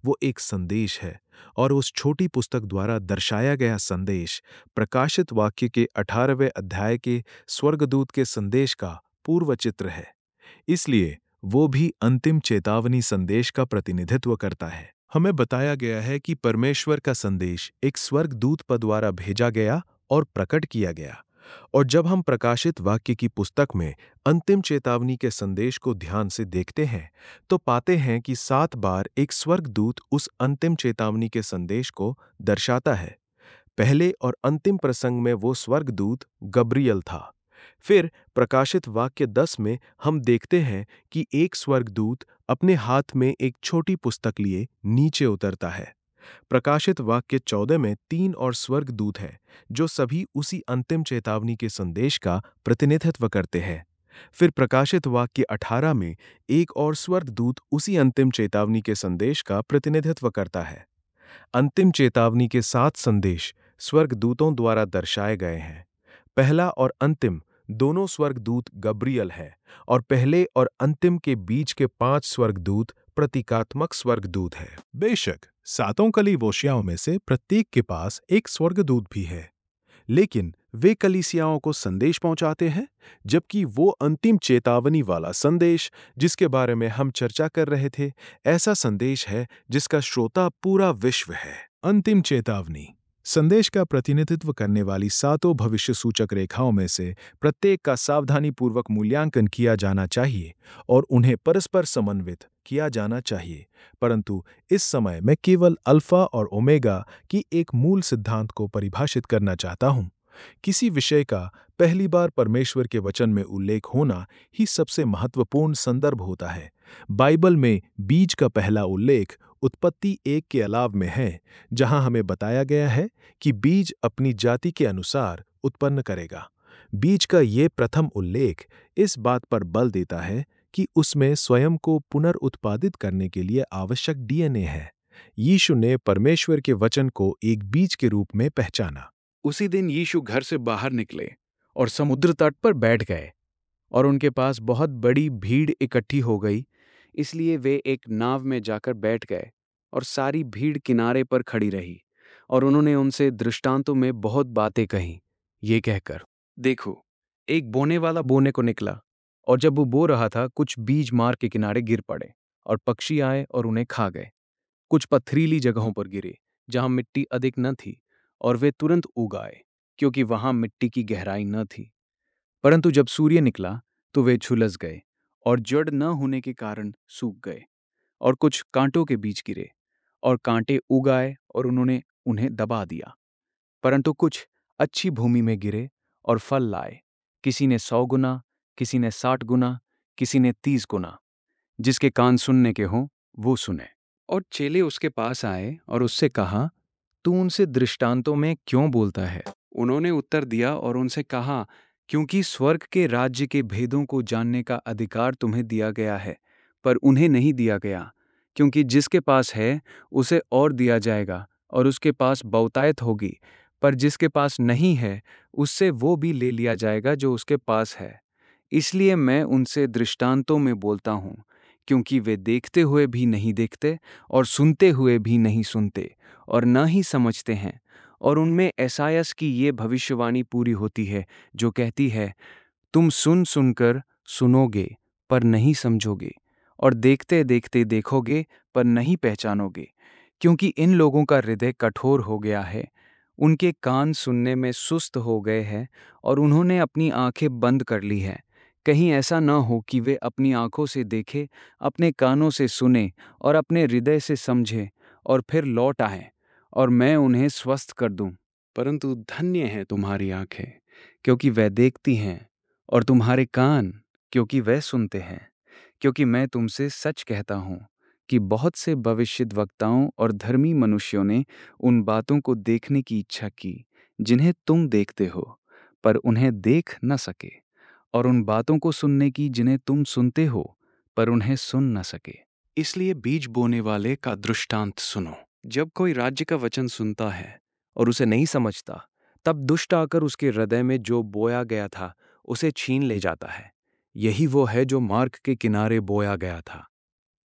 वो एक संदेश है, और उस छोटी पुस्तक द्वारा दर्शाया गया संदेश प्रकाशित वाक्य के अठारहवें अध्याय के स्वर्गदूत के संदेश का पूर्व चित्र है। इसलिए वो भी अंतिम चेतावनी संदेश का प्रतिनिधित्व करता है। हमें बताया गया है कि परमेश्वर का संदेश एक स्वर्गदूत पर द्वारा भेजा गया और प्रकट किया गया। और जब हम प्रकाशित वाक्य की पुस्तक में अंतिम चेतावनी के संदेश को ध्यान से देखते हैं, तो पाते हैं कि सात बार एक स्वर्गदूत उस अंतिम चेतावनी के संदेश को दर्शाता है। पहले और अंतिम प्रसंग में वो स्वर्गदूत गब्रियल था। फिर प्रकाशित वाक्य दस में हम देखते हैं कि एक स्वर्गदूत अपने हाथ में एक छोटी पुस्तक लिए नीचे उतरता है। प्रकाशित वाक्य चौदह में तीन और स्वर्गदूत हैं, जो सभी उसी अंतिम चेतावनी के संदेश का प्रतिनिधित्व करते हैं। फिर प्रकाशित वाक्य अठारह में एक और स्वर्गदूत उसी अंतिम चेतावनी के संदेश का प्रतिनिधित्व करता है। अंतिम चेतावनी के सात संदेश स्वर्गदूतों द्वारा दर्शाए गए हैं। पहला और अंतिम दोनों स्वर्गदूत गब्रियल है, और पहले और अंतिम के बीच के पांच स्वर्गदूत प्रतीकात्मक स्वर्गदूत है। बेशक सातों कलीसियाओं में से प्रत्येक के पास एक स्वर्गदूत भी है, लेकिन वे कलीसियाओं को संदेश पहुंचाते हैं, जबकि वो अंतिम चेतावनी वाला संदेश जिसके बारे में हम चर्चा कर रहे थे, ऐसा संदेश है जिसका श्रोता पूरा विश्व है। अंतिम चेतावनी संदेश का प्रतिनिधित्व करने वाली सातों भविष्य सूचक रेखाओं में से प्रत्येक का सावधानीपूर्वक मूल्यांकन किया जाना चाहिए और उन्हें परस्पर समन्वित किया जाना चाहिए। परंतु इस समय मैं केवल अल्फा और ओमेगा की एक मूल सिद्धांत को परिभाषित करना चाहता हूं। किसी विषय का पहली बार परमेश्वर के वचन में उल्लेख होना ही सबसे महत्वपूर्ण संदर्भ होता है। बाइबल में बीज का पहला उल्लेख उत्पत्ति एक के अलाव में है, जहां हमें बताया गया है कि बीज अपनी जाति के अनुसार उत्पन्न करेगा। बीज का ये प्रथम उल्लेख इस बात पर बल देता है कि उसमें स्वयं को पुनर्उत्पादित करने के लिए आवश्यक डीएनए है। यीशु ने परमेश्वर के वचन को एक बीज के रूप में पहचाना। उसी दिन यीशु घर से बाहर निकले और समुद्र तट पर बैठ गए, और उनके पास बहुत बड़ी भीड़ इकट्ठी हो गई, इसलिए वे एक नाव में जाकर बैठ गए और सारी भीड़ किनारे पर खड़ी रही। और उन्होंने उनसे दृष्टांतों में बहुत बातें कहीं, ये कहकर, देखो, एक बोने वाला बोने को निकला, और जब वो बो रहा था, कुछ बीज मार्ग के किनारे गिर पड़े और पक्षी आए और उन्हें खा गए। कुछ पथरीली जगहों पर गिरे जहां मिट्टी अधिक न थी, और वे तुरंत उग आए, क्योंकि वहां मिट्टी की गहराई न थी। परंतु जब सूर्य निकला तो वे झुलस गए और जड़ न होने के कारण सूख गए। और कुछ कांटों के बीच गिरे, और कांटे उग आए और उन्होंने उन्हें दबा दिया। परंतु कुछ अच्छी भूमि में गिरे और फल लाए, किसी ने सौ गुना, किसी ने साठ गुना, किसी ने तीस गुना। जिसके कान सुनने के हों वो सुने। और चेले उसके पास आए और उससे कहा, तू उनसे दृष्टांतों में क्यों बोलता है? उन्होंने उत्तर दिया और उनसे कहा, क्योंकि स्वर्ग के राज्य के भेदों को जानने का अधिकार तुम्हें दिया गया है, पर उन्हें नहीं दिया गया। क्योंकि जिसके पास है उसे और दिया जाएगा, और उसके पास बहुतायत होगी, पर जिसके पास नहीं है उससे वो भी ले लिया जाएगा जो उसके पास है। इसलिए मैं उनसे दृष्टांतों में बोलता हूँ, क्योंकि वे देखते हुए भी नहीं देखते और सुनते हुए भी नहीं सुनते और न ही समझते हैं। और उनमें एसायास की ये भविष्यवाणी पूरी होती है जो कहती है, तुम सुन सुनकर सुनोगे पर नहीं समझोगे, और देखते देखते देखोगे पर नहीं पहचानोगे। क्योंकि इन लोगों का हृदय कठोर हो गया है, उनके कान सुनने में सुस्त हो गए हैं, और उन्होंने अपनी आंखें बंद कर ली हैं। कहीं ऐसा न हो कि वे अपनी आंखों से देखें, अपने कानों से सुने और अपने हृदय से समझें और फिर लौट आएं, और मैं उन्हें स्वस्थ कर दूं। परंतु धन्य हैं तुम्हारी आंखें, क्योंकि वह देखती हैं, और तुम्हारे कान, क्योंकि वह सुनते हैं। क्योंकि मैं तुमसे सच कहता हूँ कि बहुत से भविष्यद्वक्ताओं और धर्मी मनुष्यों ने उन बातों को देखने की इच्छा की जिन्हें तुम देखते हो, पर उन्हें देख न सके, और उन बातों को सुनने की जिन्हें तुम सुनते हो, पर उन्हें सुन न सके। इसलिए बीज बोने वाले का दृष्टांत सुनो। जब कोई राज्य का वचन सुनता है और उसे नहीं समझता, तब दुष्ट आकर उसके हृदय में जो बोया गया था उसे छीन ले जाता है। यही वो है जो मार्ग के किनारे बोया गया था।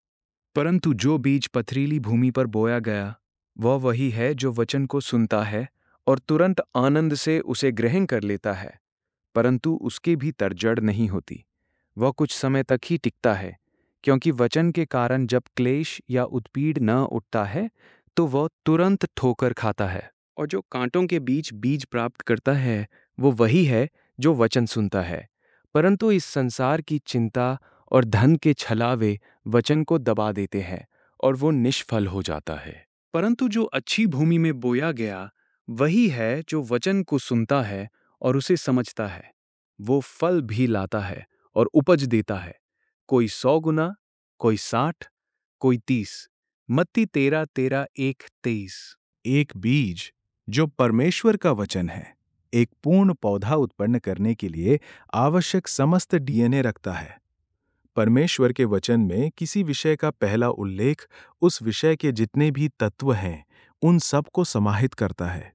परंतु जो बीज पथरीली भूमि पर बोया गया वह वही है जो वचन को सुनता है और तुरंत आनंद से उसे ग्रहण कर लेता है, परंतु उसके भीतर जड़ नहीं होती। वह कुछ समय तक ही टिकता है, क्योंकि वचन के कारण जब क्लेश या उत्पीड़ न उठता है तो वह तुरंत ठोकर खाता है। और जो कांटों के बीच बीज प्राप्त करता है वो वही है जो वचन सुनता है, परंतु इस संसार की चिंता और धन के छलावे वचन को दबा देते हैं और वो निष्फल हो जाता है। परंतु जो अच्छी भूमि में बोया गया वही है जो वचन को सुनता है और उसे समझता है। वो फल भी लाता है और उपज देता है, कोई सौ गुना, कोई साठ, कोई तीस। मत्ती तेरह तेरह एक तेईस। एक बीज जो परमेश्वर का वचन है एक पूर्ण पौधा उत्पन्न करने के लिए आवश्यक समस्त डीएनए रखता है। परमेश्वर के वचन में किसी विषय का पहला उल्लेख उस विषय के जितने भी तत्व हैं उन सब को समाहित करता है।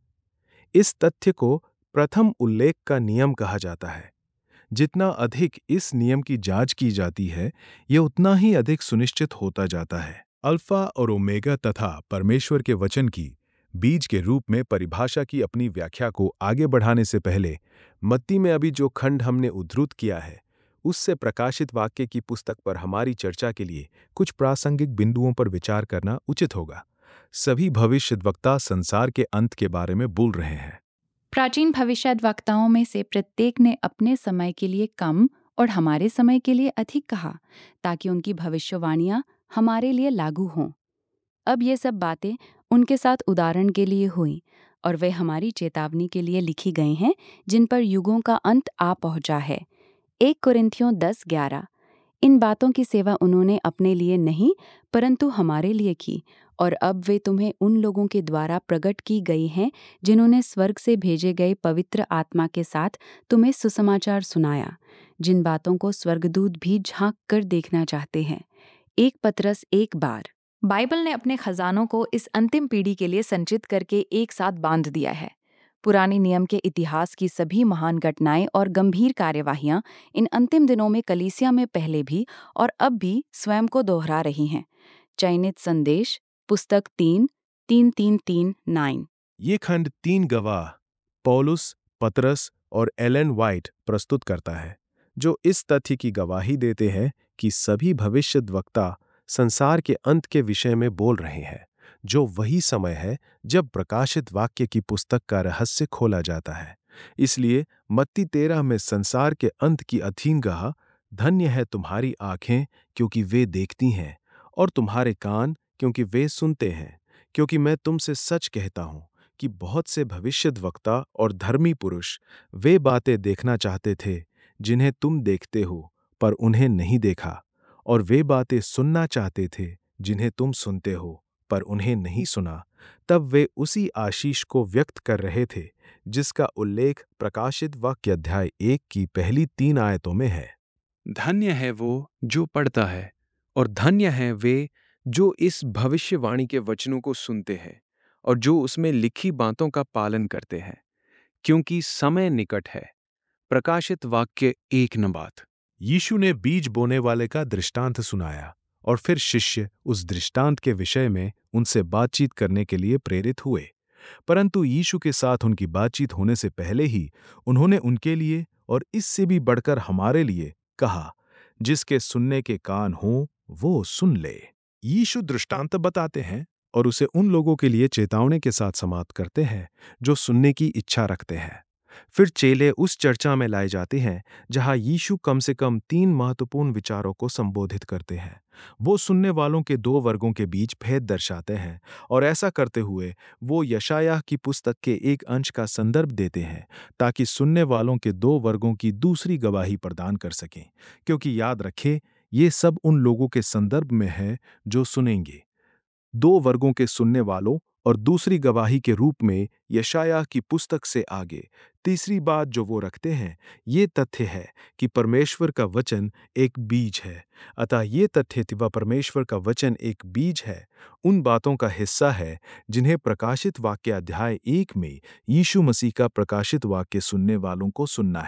इस तथ्य को प्रथम उल्लेख का नियम कहा जाता है। जितना अधिक इस नियम की जांच की जाती है यह उतना ही अधिक सुनिश्चित होता जाता है। अल्फा और ओमेगा तथा परमेश्वर के वचन की बीज के रूप में परिभाषा की अपनी व्याख्या को आगे बढ़ाने से पहले मत्ती में अभी जो खंड हमने उद्धृत किया है उससे प्रकाशित वाक्य की पुस्तक पर हमारी चर्चा के लिए कुछ प्रासंगिक बिंदुओं पर विचार करना उचित होगा। सभी भविष्यद्वक्ता संसार के अंत के बारे में बोल रहे हैं। प्राचीन भविष्यद्वक्ताओं में से प्रत्येक ने अपने समय के लिए कम और हमारे समय के लिए अधिक कहा, ताकि उनकी भविष्यवाणियां हमारे लिए लागू हों। अब ये सब बातें उनके साथ उदाहरण के लिए हुई और वे हमारी चेतावनी के लिए लिखी गई हैं, जिन पर युगों का अंत आ पहुंचा है। एक कुरिन्थियों दस ग्यारह। इन बातों की सेवा उन्होंने अपने लिए नहीं परंतु हमारे लिए की, और अब वे तुम्हें उन लोगों के द्वारा प्रकट की गई हैं जिन्होंने स्वर्ग से भेजे गए पवित्र आत्मा के साथ तुम्हें सुसमाचार सुनाया, जिन बातों को स्वर्गदूत भी झांक कर देखना चाहते हैं। एक पतरस एक बार। बाइबल ने अपने खजानों को इस अंतिम पीढ़ी के लिए संचित करके एक साथ बांध दिया है। पुराने नियम के इतिहास की सभी महान घटनाएं और गंभीर कार्यवाहियां इन अंतिम दिनों में कलीसिया में पहले भी और अब भी स्वयं को दोहरा रही हैं। चयनित संदेश, पुस्तक तीन तीन तीन तीन नाइन। ये खंड तीन गवाह पौलुस, पतरस और एलन वाइट प्रस्तुत करता है, जो इस तथ्य की गवाही देते हैं कि सभी भविष्यद्वक्ता संसार के अंत के विषय में बोल रहे हैं, जो वही समय है जब प्रकाशित वाक्य की पुस्तक का रहस्य खोला जाता है। इसलिए मत्ती तेरह में संसार के अंत की अधीन कहा, धन्य है तुम्हारी आंखें क्योंकि वे देखती हैं, और तुम्हारे कान क्योंकि वे सुनते हैं, क्योंकि मैं तुमसे सच कहता हूं कि बहुत से भविष्यद्वक्ता और धर्मी पुरुष वे बातें देखना चाहते थे जिन्हें तुम देखते हो पर उन्हें नहीं देखा, और वे बातें सुनना चाहते थे जिन्हें तुम सुनते हो पर उन्हें नहीं सुना। तब वे उसी आशीष को व्यक्त कर रहे थे जिसका उल्लेख प्रकाशित वाक्य अध्याय एक की पहली तीन आयतों में है। धन्य है वो जो पढ़ता है और धन्य हैं वे जो इस भविष्यवाणी के वचनों को सुनते हैं और जो उसमें लिखी बातों का पालन करते हैं, क्योंकि समय निकट है। प्रकाशित वाक्य एक नबात। यीशु ने बीज बोने वाले का दृष्टांत सुनाया और फिर शिष्य उस दृष्टांत के विषय में उनसे बातचीत करने के लिए प्रेरित हुए। परंतु यीशु के साथ उनकी बातचीत होने से पहले ही उन्होंने उनके लिए और इससे भी बढ़कर हमारे लिए कहा, जिसके सुनने के कान हों वो सुन ले। यीशु दृष्टांत बताते हैं और उसे उन लोगों के लिए चेतावनी के साथ समाप्त करते हैं जो सुनने की इच्छा रखते हैं। फिर चेले उस चर्चा में लाए जाते हैं जहां यीशु कम से कम तीन महत्वपूर्ण विचारों को संबोधित करते हैं। वो सुनने वालों के दो वर्गों के बीच भेद दर्शाते हैं और ऐसा करते हुए वो यशायाह की पुस्तक के एक अंश का संदर्भ देते हैं ताकि सुनने वालों के दो वर्गों की दूसरी गवाही प्रदान कर सकें, क्योंकि याद रखें ये सब उन लोगों के संदर्भ में है जो सुनेंगे। दो वर्गों के सुनने वालों और दूसरी गवाही के रूप में यशायाह की पुस्तक से आगे तीसरी बात जो वो रखते हैं ये तथ्य है कि परमेश्वर का वचन एक बीज है। अतः ये तथ्य वह परमेश्वर का वचन एक बीज है उन बातों का हिस्सा है जिन्हें प्रकाशित वाक्य अध्याय एक में यीशु मसीह का प्रकाशित वाक्य सुनने वालों को सुनना है।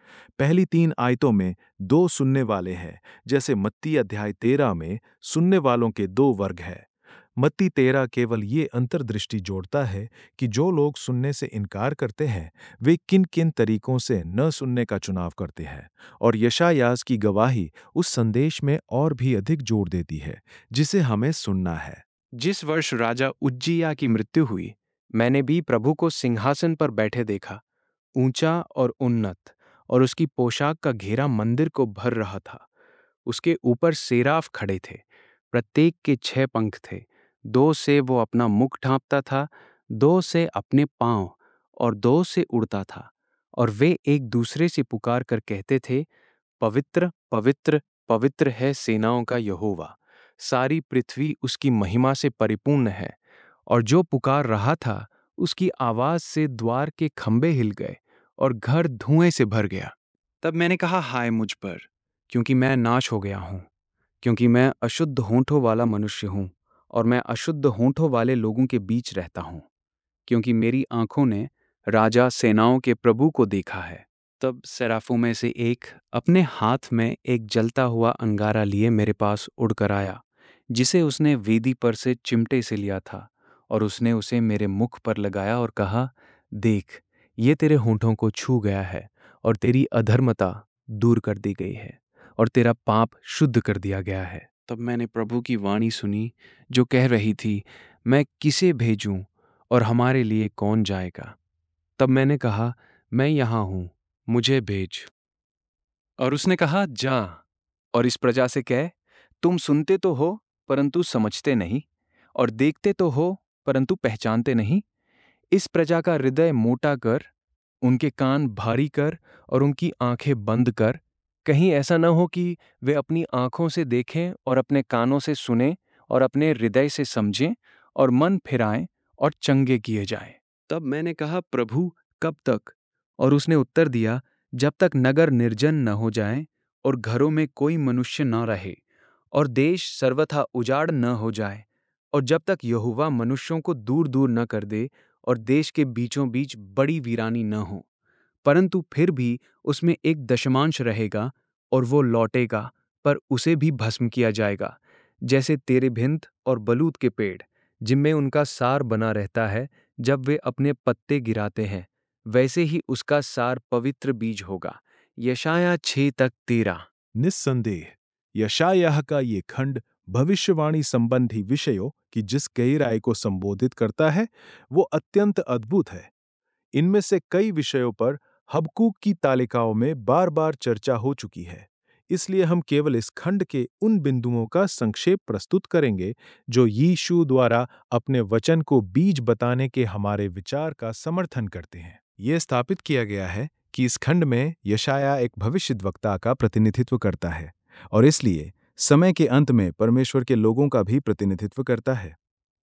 पहली तीन आयतों में दो सुनने वाले हैं, जैसे मत्ती अध्याय तेरह में सुनने वालों के दो वर्ग हैं। मत्ती तेरह केवल ये अंतर्दृष्टि जोड़ता है कि जो लोग सुनने से इनकार करते हैं वे किन किन तरीकों से न सुनने का चुनाव करते हैं, और यशायास की गवाही उस संदेश में और भी अधिक जोड़ देती है जिसे हमें सुनना है। जिस वर्ष राजा उज्जिया की मृत्यु हुई, मैंने भी प्रभु को सिंहासन पर बैठे देखा, ऊंचा और उन्नत, और उसकी पोशाक का घेरा मंदिर को भर रहा था। उसके ऊपर सेराफ खड़े थे, प्रत्येक के छह पंख थे। दो से वो अपना मुख ढांपता था, दो से अपने पांव, और दो से उड़ता था। और वे एक दूसरे से पुकार कर कहते थे, पवित्र पवित्र पवित्र है सेनाओं का यहोवा, सारी पृथ्वी उसकी महिमा से परिपूर्ण है। और जो पुकार रहा था उसकी आवाज से द्वार के खंभे हिल गए और घर धुएं से भर गया। तब मैंने कहा, हाय मुझ पर, क्योंकि मैं नाश हो गया हूँ, क्योंकि मैं अशुद्ध होंठों वाला मनुष्य हूँ, और मैं अशुद्ध होंठों वाले लोगों के बीच रहता हूँ, क्योंकि मेरी आंखों ने राजा सेनाओं के प्रभु को देखा है। तब सेराफों में से एक अपने हाथ में एक जलता हुआ अंगारा लिए मेरे पास उड़कर आया, जिसे उसने वेदी पर से चिमटे से लिया था, और उसने उसे मेरे मुख पर लगाया और कहा, देख, ये तेरे होंठों को छू गया है, और तेरी अधर्मता दूर कर दी गई है, और तेरा पाप शुद्ध कर दिया गया है। तब मैंने प्रभु की वाणी सुनी, जो कह रही थी, मैं किसे भेजूं और हमारे लिए कौन जाएगा? तब मैंने कहा, मैं यहाँ हूँ, मुझे भेज। और उसने कहा, जा और इस प्रजा से कह, तुम सुनते तो हो परंतु समझते नहीं, और देखते तो हो परंतु पहचानते नहीं। इस प्रजा का हृदय मोटा कर, उनके कान भारी कर, और उनकी आंखें बंद कर, कहीं ऐसा न हो कि वे अपनी आंखों से देखें और अपने कानों से सुनें और अपने हृदय से समझें और मन फिराएं और चंगे किए जाएं। तब मैंने कहा, प्रभु, कब तक? और उसने उत्तर दिया, जब तक नगर निर्जन न हो जाए और घरों में कोई मनुष्य न रहे, और देश सर्वथा उजाड़ न हो जाए, और जब तक यहोवा मनुष्यों को दूर दूर न कर दे और देश के बीचों बीच बड़ी वीरानी न हो। परंतु फिर भी उसमें एक दशमांश रहेगा, और वो लौटेगा, पर उसे भी भस्म किया जाएगा, जैसे तेरेभिन्त और बलूत के पेड़, जिनमें उनका सार बना रहता है जब वे अपने पत्ते गिराते हैं, वैसे ही उसका सार पवित्र बीज होगा। यशाया छह तक तेरह। निस्संदेह यशायाह का ये खंड भविष्यवाणी संबंधी विषयों की जिस गहराई को संबोधित करता है वो अत्यंत अद्भुत है। इनमें से कई विषयों पर हबक्कूक की तालिकाओं में बार बार चर्चा हो चुकी है, इसलिए हम केवल इस खंड के उन बिंदुओं का संक्षेप प्रस्तुत करेंगे जो यीशु द्वारा अपने वचन को बीज बताने के हमारे विचार का समर्थन करते हैं। यह स्थापित किया गया है कि इस खंड में यशाया एक भविष्यद्वक्ता का प्रतिनिधित्व करता है, और इसलिए समय के अंत में परमेश्वर के लोगों का भी प्रतिनिधित्व करता है।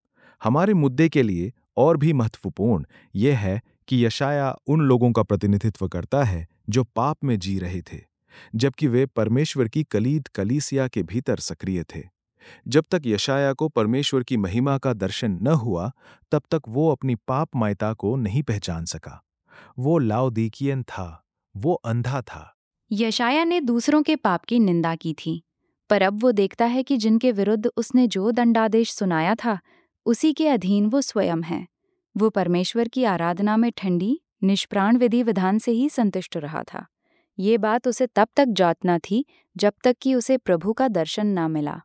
हमारे मुद्दे के लिए और भी महत्वपूर्ण यह है कि यशाया उन लोगों का प्रतिनिधित्व करता है जो पाप में जी रहे थे, जबकि वे परमेश्वर की कलीद कलीसिया के भीतर सक्रिय थे। जब तक यशाया को परमेश्वर की महिमा का दर्शन न हुआ, तब तक वो अपनी पापमयता को नहीं पहचान सका। वो लाउदीकियन था, वो अंधा था। यशाया ने दूसरों के पाप की निंदा की थी, पर अब वो देखता है कि जिनके विरुद्ध उसने जो दंडादेश सुनाया था, उसी के अधीन वो स्वयं है। वो परमेश्वर की आराधना में ठंडी, निष्प्राण विधि विधान से ही संतुष्ट रहा था। ये बात उसे तब तक ज्ञात न थी जब तक कि उसे प्रभु का दर्शन न मिला।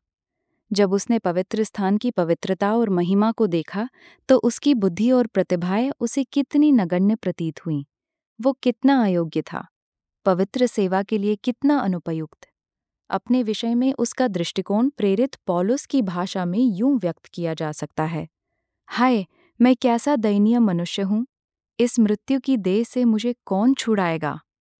जब उसने पवित्र स्थान की पवित्रता और महिमा को देखा, तो उसकी बुद्धि और प्रतिभाएं उसे कितनी नगण्य प्रतीत हुईं। वो कितना अयोग्य था, पवित्र सेवा के लिए कितना अनुपयुक्त। अपने विषय में उसका दृष्टिकोण प्रेरित पौलुस की भाषा में यूं व्यक्त किया जा सकता है, हाय, मैं कैसा दयनीय मनुष्य हूँ, इस मृत्यु की देह से मुझे कौन छुड़ाएगा।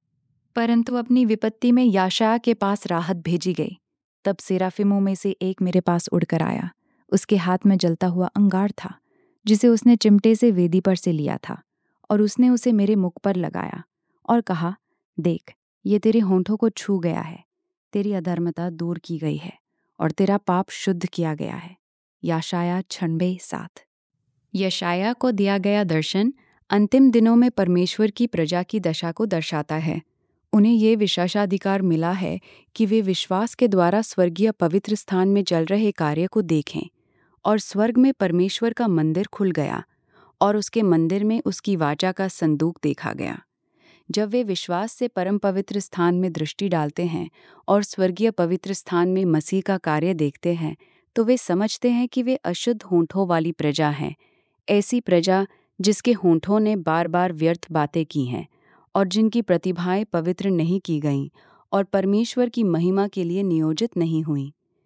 परंतु अपनी विपत्ति में यशाया के पास राहत भेजी गई। तब सेराफिमों में से एक मेरे पास उड़कर आया। उसके हाथ में जलता हुआ अंगार था, जिसे उसने चिमटे से वेदी पर से लिया था, और उसने उसे मेरे मुख पर लगाया और कहा, देख, ये तेरे होंठों को छू गया है, तेरी अधर्मता दूर की गई है, और तेरा पाप शुद्ध किया गया है। यशाया छंबे सात। यशाया को दिया गया दर्शन अंतिम दिनों में परमेश्वर की प्रजा की दशा को दर्शाता है। उन्हें ये विशेषाधिकार मिला है कि वे विश्वास के द्वारा स्वर्गीय पवित्र स्थान में चल रहे कार्य को देखें। और स्वर्ग में परमेश्वर का मंदिर खुल गया और उसके मंदिर में उसकी वाचा का संदूक देखा गया। जब वे विश्वास से परम पवित्र स्थान में दृष्टि डालते हैं और स्वर्गीय पवित्र स्थान में मसीह का कार्य देखते हैं, तो वे समझते हैं कि वे अशुद्ध होंठों वाली प्रजा हैं, ऐसी प्रजा जिसके होंठों ने बार बार व्यर्थ बातें की हैं और जिनकी प्रतिभाएं पवित्र नहीं की गईं और परमेश्वर की महिमा के लिए नियोजित नहीं हुईं।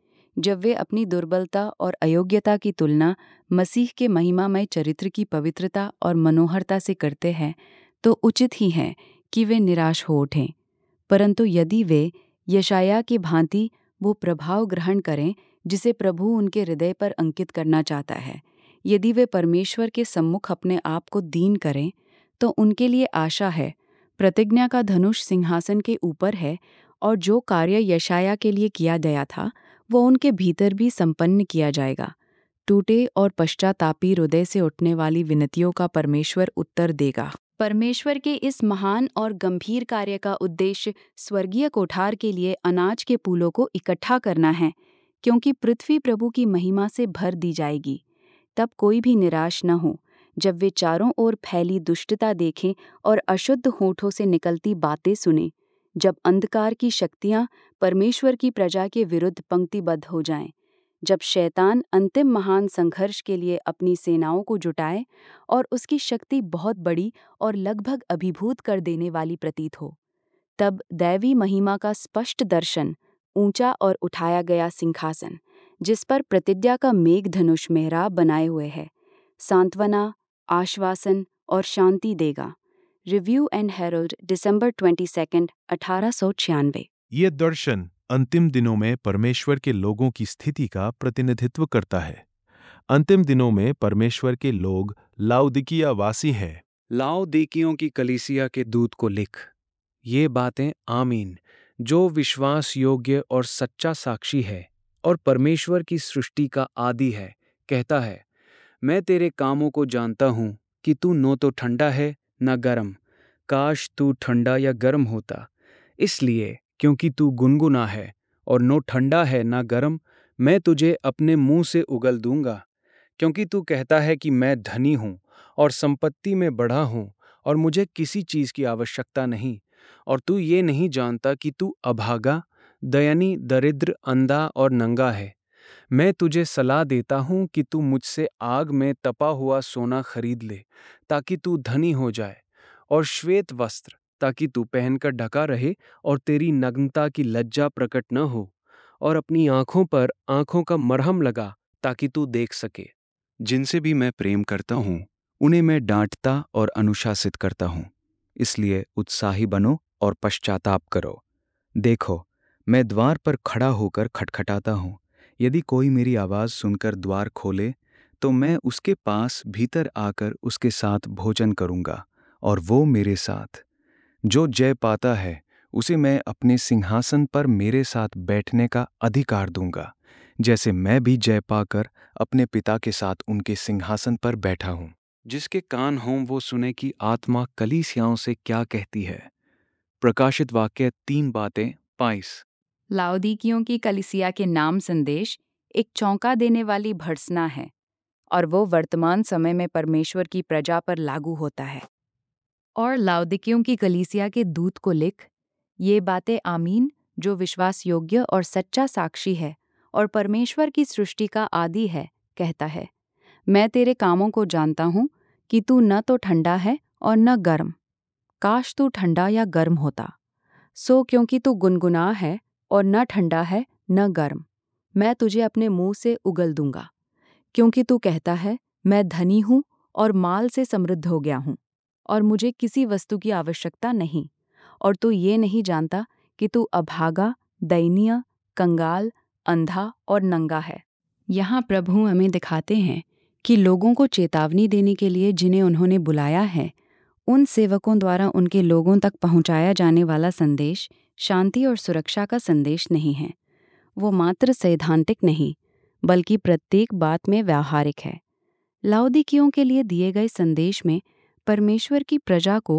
जब वे अपनी दुर्बलता और अयोग्यता की तुलना मसीह के महिमामय चरित्र की पवित्रता और मनोहरता से करते हैं, तो उचित ही है कि वे निराश हो उठें। परंतु यदि वे यशायाह की भांति वो प्रभाव ग्रहण करें जिसे प्रभु उनके हृदय पर अंकित करना चाहता है, यदि वे परमेश्वर के सम्मुख अपने आप को दीन करें, तो उनके लिए आशा है। प्रतिज्ञा का धनुष सिंहासन के ऊपर है और जो कार्य यशायाह के लिए किया गया था वो उनके भीतर भी संपन्न किया जाएगा। टूटे और पश्चातापी हृदय से उठने वाली विनतियों का परमेश्वर उत्तर देगा। परमेश्वर के इस महान और गंभीर कार्य का उद्देश्य स्वर्गीय कोठार के लिए अनाज के पूलों को इकट्ठा करना है, क्योंकि पृथ्वी प्रभु की महिमा से भर दी जाएगी। तब कोई भी निराश न हो जब वे चारों ओर फैली दुष्टता देखें और अशुद्ध होठों से निकलती बातें सुनें, जब अंधकार की शक्तियां परमेश्वर की प्रजा के विरुद्ध पंक्तिबद्ध हो जाएं, जब शैतान अंतिम महान संघर्ष के लिए अपनी सेनाओं को जुटाए और उसकी शक्ति बहुत बड़ी और लगभग अभिभूत कर देने वाली प्रतीत हो, तब दैवी महिमा का स्पष्ट दर्शन, ऊंचा और उठाया गया सिंहासन जिस पर प्रतिज्ञा का मेघ धनुष मेहराब बनाए हुए है, सांत्वना, आश्वासन और शांति देगा। Review and Herald, December twenty second, अठारह सौ छियानवे। ये दर्शन अंतिम दिनों में परमेश्वर के लोगों की स्थिति का प्रतिनिधित्व करता है। अंतिम दिनों में परमेश्वर के लोग लाउदिकिया वासी हैं। लाउदिकियों की कलीसिया के दूत को लिख, ये बातें आमीन, जो विश्वास योग्य और सच्चा साक्षी है और परमेश्वर की सृष्टि का आदि है, कहता है, मैं तेरे कामों को जानता हूँ कि तू न तो ठंडा है न गर्म। काश तू ठंडा या गर्म होता। इसलिए क्योंकि तू गुनगुना है और न ठंडा है न गर्म, मैं तुझे अपने मुंह से उगल दूंगा। क्योंकि तू कहता है कि मैं धनी हूँ और संपत्ति में बढ़ा हूँ और मुझे किसी चीज़ की आवश्यकता नहीं, और तू ये नहीं जानता कि तू अभागा, दयनीय, दरिद्र, अंधा और नंगा है। मैं तुझे सलाह देता हूँ कि तू मुझसे आग में तपा हुआ सोना खरीद ले, ताकि तू धनी हो जाए, और श्वेत वस्त्र, ताकि तू पहनकर ढका रहे और तेरी नग्नता की लज्जा प्रकट न हो, और अपनी आंखों पर आंखों का मरहम लगा, ताकि तू देख सके। जिनसे भी मैं प्रेम करता हूँ उन्हें मैं डांटता और अनुशासित करता हूँ। इसलिए उत्साही बनो और पश्चाताप करो। देखो, मैं द्वार पर खड़ा होकर खटखटाता हूँ। यदि कोई मेरी आवाज़ सुनकर द्वार खोले, तो मैं उसके पास भीतर आकर उसके साथ भोजन करूँगा और वो मेरे साथ। जो जय पाता है उसे मैं अपने सिंहासन पर मेरे साथ बैठने का अधिकार दूंगा, जैसे मैं भी जय पाकर अपने पिता के साथ उनके सिंहासन पर बैठा हूँ। जिसके कान हों वो सुने कि आत्मा कलीसियाओं से क्या कहती है। प्रकाशित वाक्य तीन बातें बाईस। लाउदिकियों की कलीसिया के नाम संदेश एक चौंका देने वाली भर्त्सना है और वो वर्तमान समय में परमेश्वर की प्रजा पर लागू होता है। और लाउदिकियों की कलीसिया के दूत को लिख, ये बातें आमीन, जो विश्वास योग्य और सच्चा साक्षी है और परमेश्वर की सृष्टि का आदि है, कहता है, मैं तेरे कामों को जानता हूँ कि तू न तो ठंडा है और न गर्म। काश तू ठंडा या गर्म होता। सो क्योंकि तू गुनगुना है और न ठंडा है न गर्म, मैं तुझे अपने मुंह से उगल दूंगा। क्योंकि तू कहता है, मैं धनी हूँ और माल से समृद्ध हो गया हूँ और मुझे किसी वस्तु की आवश्यकता नहीं, और तू ये नहीं जानता कि तू अभागा, दयनीय, कंगाल, अंधा और नंगा है। यहाँ प्रभु हमें दिखाते हैं कि लोगों को चेतावनी देने के लिए जिन्हें उन्होंने बुलाया है, उन सेवकों द्वारा उनके लोगों तक पहुंचाया जाने वाला संदेश शांति और सुरक्षा का संदेश नहीं है। वो मात्र सैद्धांतिक नहीं, बल्कि प्रत्येक बात में व्यावहारिक है। लाउदिकियों के लिए दिए गए संदेश में परमेश्वर की प्रजा को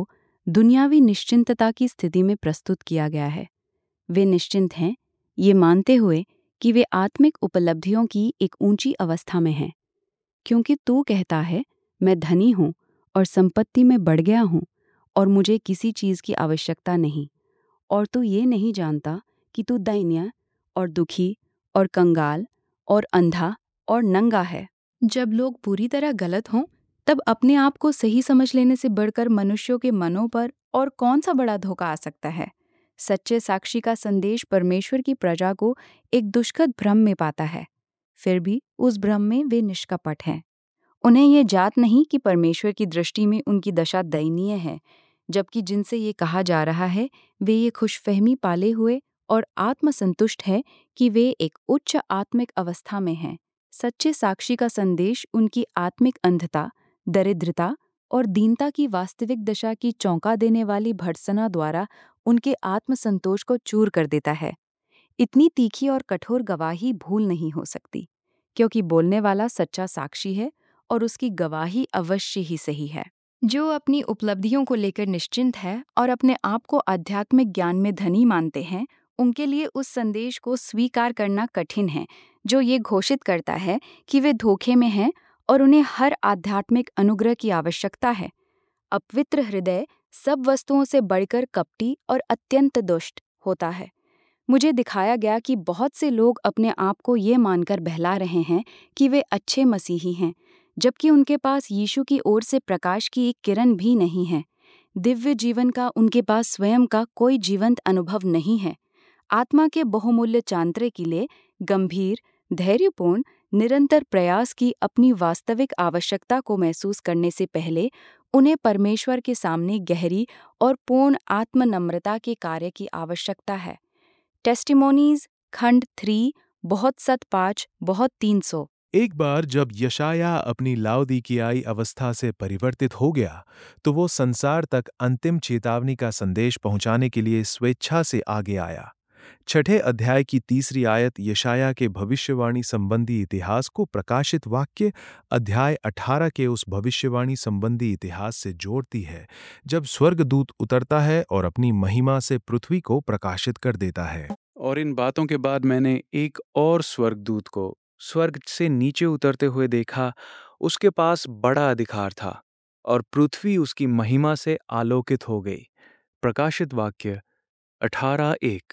दुनियावी निश्चिंतता की स्थिति में प्रस्तुत किया गया है। वे निश्चिंत हैं, ये मानते हुए कि वे आत्मिक उपलब्धियों की एक ऊंची अवस्था में हैं। क्योंकि तू कहता है, मैं धनी हूँ और संपत्ति में बढ़ गया हूँ और मुझे किसी चीज़ की आवश्यकता नहीं, और तू ये नहीं जानता कि तू दैन्य और दुखी और कंगाल और अंधा और नंगा है। जब लोग पूरी तरह गलत हों, तब अपने आप को सही समझ लेने से बढ़कर मनुष्यों के मनों पर और कौन सा बड़ा धोखा आ सकता है। सच्चे साक्षी का संदेश परमेश्वर की प्रजा को एक दुष्कद भ्रम में पाता है। फिर भी उस भ्रम में वे निष्कपट हैं। उन्हें ये जात नहीं कि परमेश्वर की दृष्टि में उनकी दशा दयनीय है, जबकि जिनसे ये कहा जा रहा है वे ये खुशफहमी पाले हुए और आत्मसंतुष्ट है कि वे एक उच्च आत्मिक अवस्था में हैं। सच्चे साक्षी का संदेश उनकी आत्मिक अंधता, दरिद्रता और दीनता की वास्तविक दशा की चौंका देने वाली भर्त्सना द्वारा उनके आत्मसंतोष को चूर कर देता है। इतनी तीखी और कठोर गवाही भूल नहीं हो सकती, क्योंकि बोलने वाला सच्चा साक्षी है और उसकी गवाही अवश्य ही सही है। जो अपनी उपलब्धियों को लेकर निश्चिंत है और अपने आप को आध्यात्मिक ज्ञान में धनी मानते हैं, उनके लिए उस संदेश को स्वीकार करना कठिन है जो ये घोषित करता है कि वे धोखे में हैं और उन्हें हर आध्यात्मिक अनुग्रह की आवश्यकता है। अपवित्र हृदय सब वस्तुओं से बढ़कर कपटी और अत्यंत दुष्ट होता है। मुझे दिखाया गया कि बहुत से लोग अपने आप को ये मानकर बहला रहे हैं कि वे अच्छे मसीही हैं, जबकि उनके पास यीशु की ओर से प्रकाश की एक किरण भी नहीं है। दिव्य जीवन का उनके पास स्वयं का कोई जीवंत अनुभव नहीं है। आत्मा के बहुमूल्य चांत्रे के लिए गंभीर, धैर्यपूर्ण, निरंतर प्रयास की अपनी वास्तविक आवश्यकता को महसूस करने से पहले उन्हें परमेश्वर के सामने गहरी और पूर्ण आत्मनम्रता के कार्य की आवश्यकता है। टेस्टिमोनीज खंड थ्री, बहुत सत पाँच, बहुत तीन सौ। एक बार जब यशाया अपनी लाउदीकियाई अवस्था से परिवर्तित हो गया, तो वो संसार तक अंतिम चेतावनी का संदेश पहुंचाने के लिए स्वेच्छा से आगे आया। छठे अध्याय की तीसरी आयत यशाया के भविष्यवाणी संबंधी इतिहास को प्रकाशित वाक्य अध्याय अठारह के उस भविष्यवाणी संबंधी इतिहास से जोड़ती है, जब स्वर्गदूत उतरता है और अपनी महिमा से पृथ्वी को प्रकाशित कर देता है। और इन बातों के बाद मैंने एक और स्वर्गदूत को स्वर्ग से नीचे उतरते हुए देखा। उसके पास बड़ा अधिकार था और पृथ्वी उसकी महिमा से आलोकित हो गई। प्रकाशित वाक्य अठारह एक।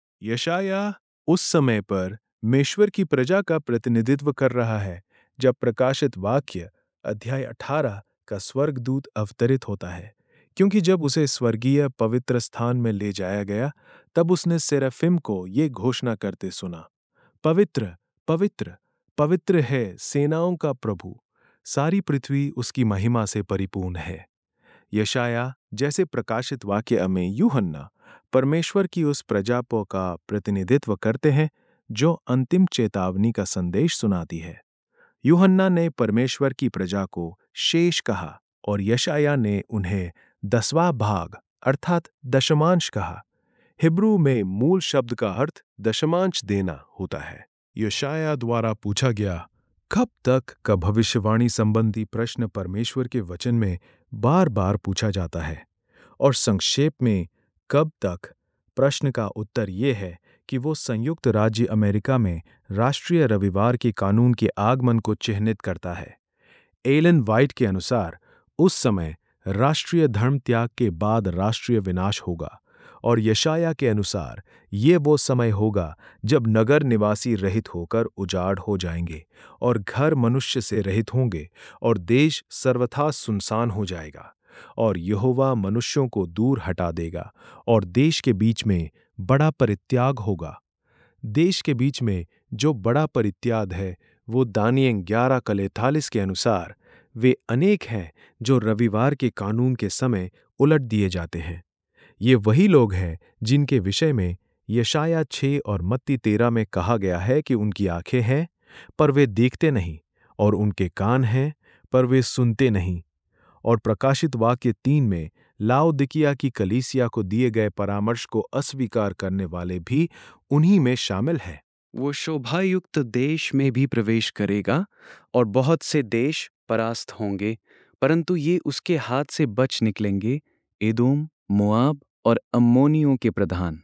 यशाया उस समय पर मेश्वर की प्रजा का प्रतिनिधित्व कर रहा है जब प्रकाशित वाक्य अध्याय अठारह का स्वर्गदूत अवतरित होता है, क्योंकि जब उसे स्वर्गीय पवित्र स्थान में ले जाया गया, तब उसने सेराफिम को ये घोषणा करते सुना, पवित्र पवित्र पवित्र है सेनाओं का प्रभु, सारी पृथ्वी उसकी महिमा से परिपूर्ण है। यशाया जैसे प्रकाशित वाक्य में यूहन्ना परमेश्वर की उस प्रजा का प्रतिनिधित्व करते हैं जो अंतिम चेतावनी का संदेश सुनाती है। यूहन्ना ने परमेश्वर की प्रजा को शेष कहा और यशाया ने उन्हें दसवां भाग अर्थात दशमांश कहा। हिब्रू में मूल शब्द का अर्थ दशमांश देना होता है। यशाया द्वारा पूछा गया कब तक का भविष्यवाणी संबंधी प्रश्न परमेश्वर के वचन में बार बार पूछा जाता है, और संक्षेप में कब तक प्रश्न का उत्तर ये है कि वो संयुक्त राज्य अमेरिका में राष्ट्रीय रविवार के कानून के आगमन को चिह्नित करता है। एलन वाइट के अनुसार उस समय राष्ट्रीय धर्म त्याग के बाद राष्ट्रीय विनाश होगा, और यशाया के अनुसार ये वो समय होगा जब नगर निवासी रहित होकर उजाड़ हो जाएंगे और घर मनुष्य से रहित होंगे और देश सर्वथा सुनसान हो जाएगा, और यहोवा मनुष्यों को दूर हटा देगा और देश के बीच में बड़ा परित्याग होगा। देश के बीच में जो बड़ा परित्याग है वो दानियेल ग्यारह कलेतालीस के अनुसार वे अनेक हैं जो रविवार के कानून के समय उलट दिए जाते हैं। ये वही लोग हैं जिनके विषय में यशाया छः और मत्ती तेरह में कहा गया है कि उनकी आंखें हैं पर वे देखते नहीं, और उनके कान हैं पर वे सुनते नहीं। और प्रकाशित वाक्य तीन में लाउदिकिया की कलीसिया को दिए गए परामर्श को अस्वीकार करने वाले भी उन्हीं में शामिल हैं। वो शोभायुक्त देश में भी प्रवेश करेगा और बहुत से देश परास्त होंगे, परंतु ये उसके हाथ से बच निकलेंगे। एदोम, मोआब और अम्मोनियों के प्रधान।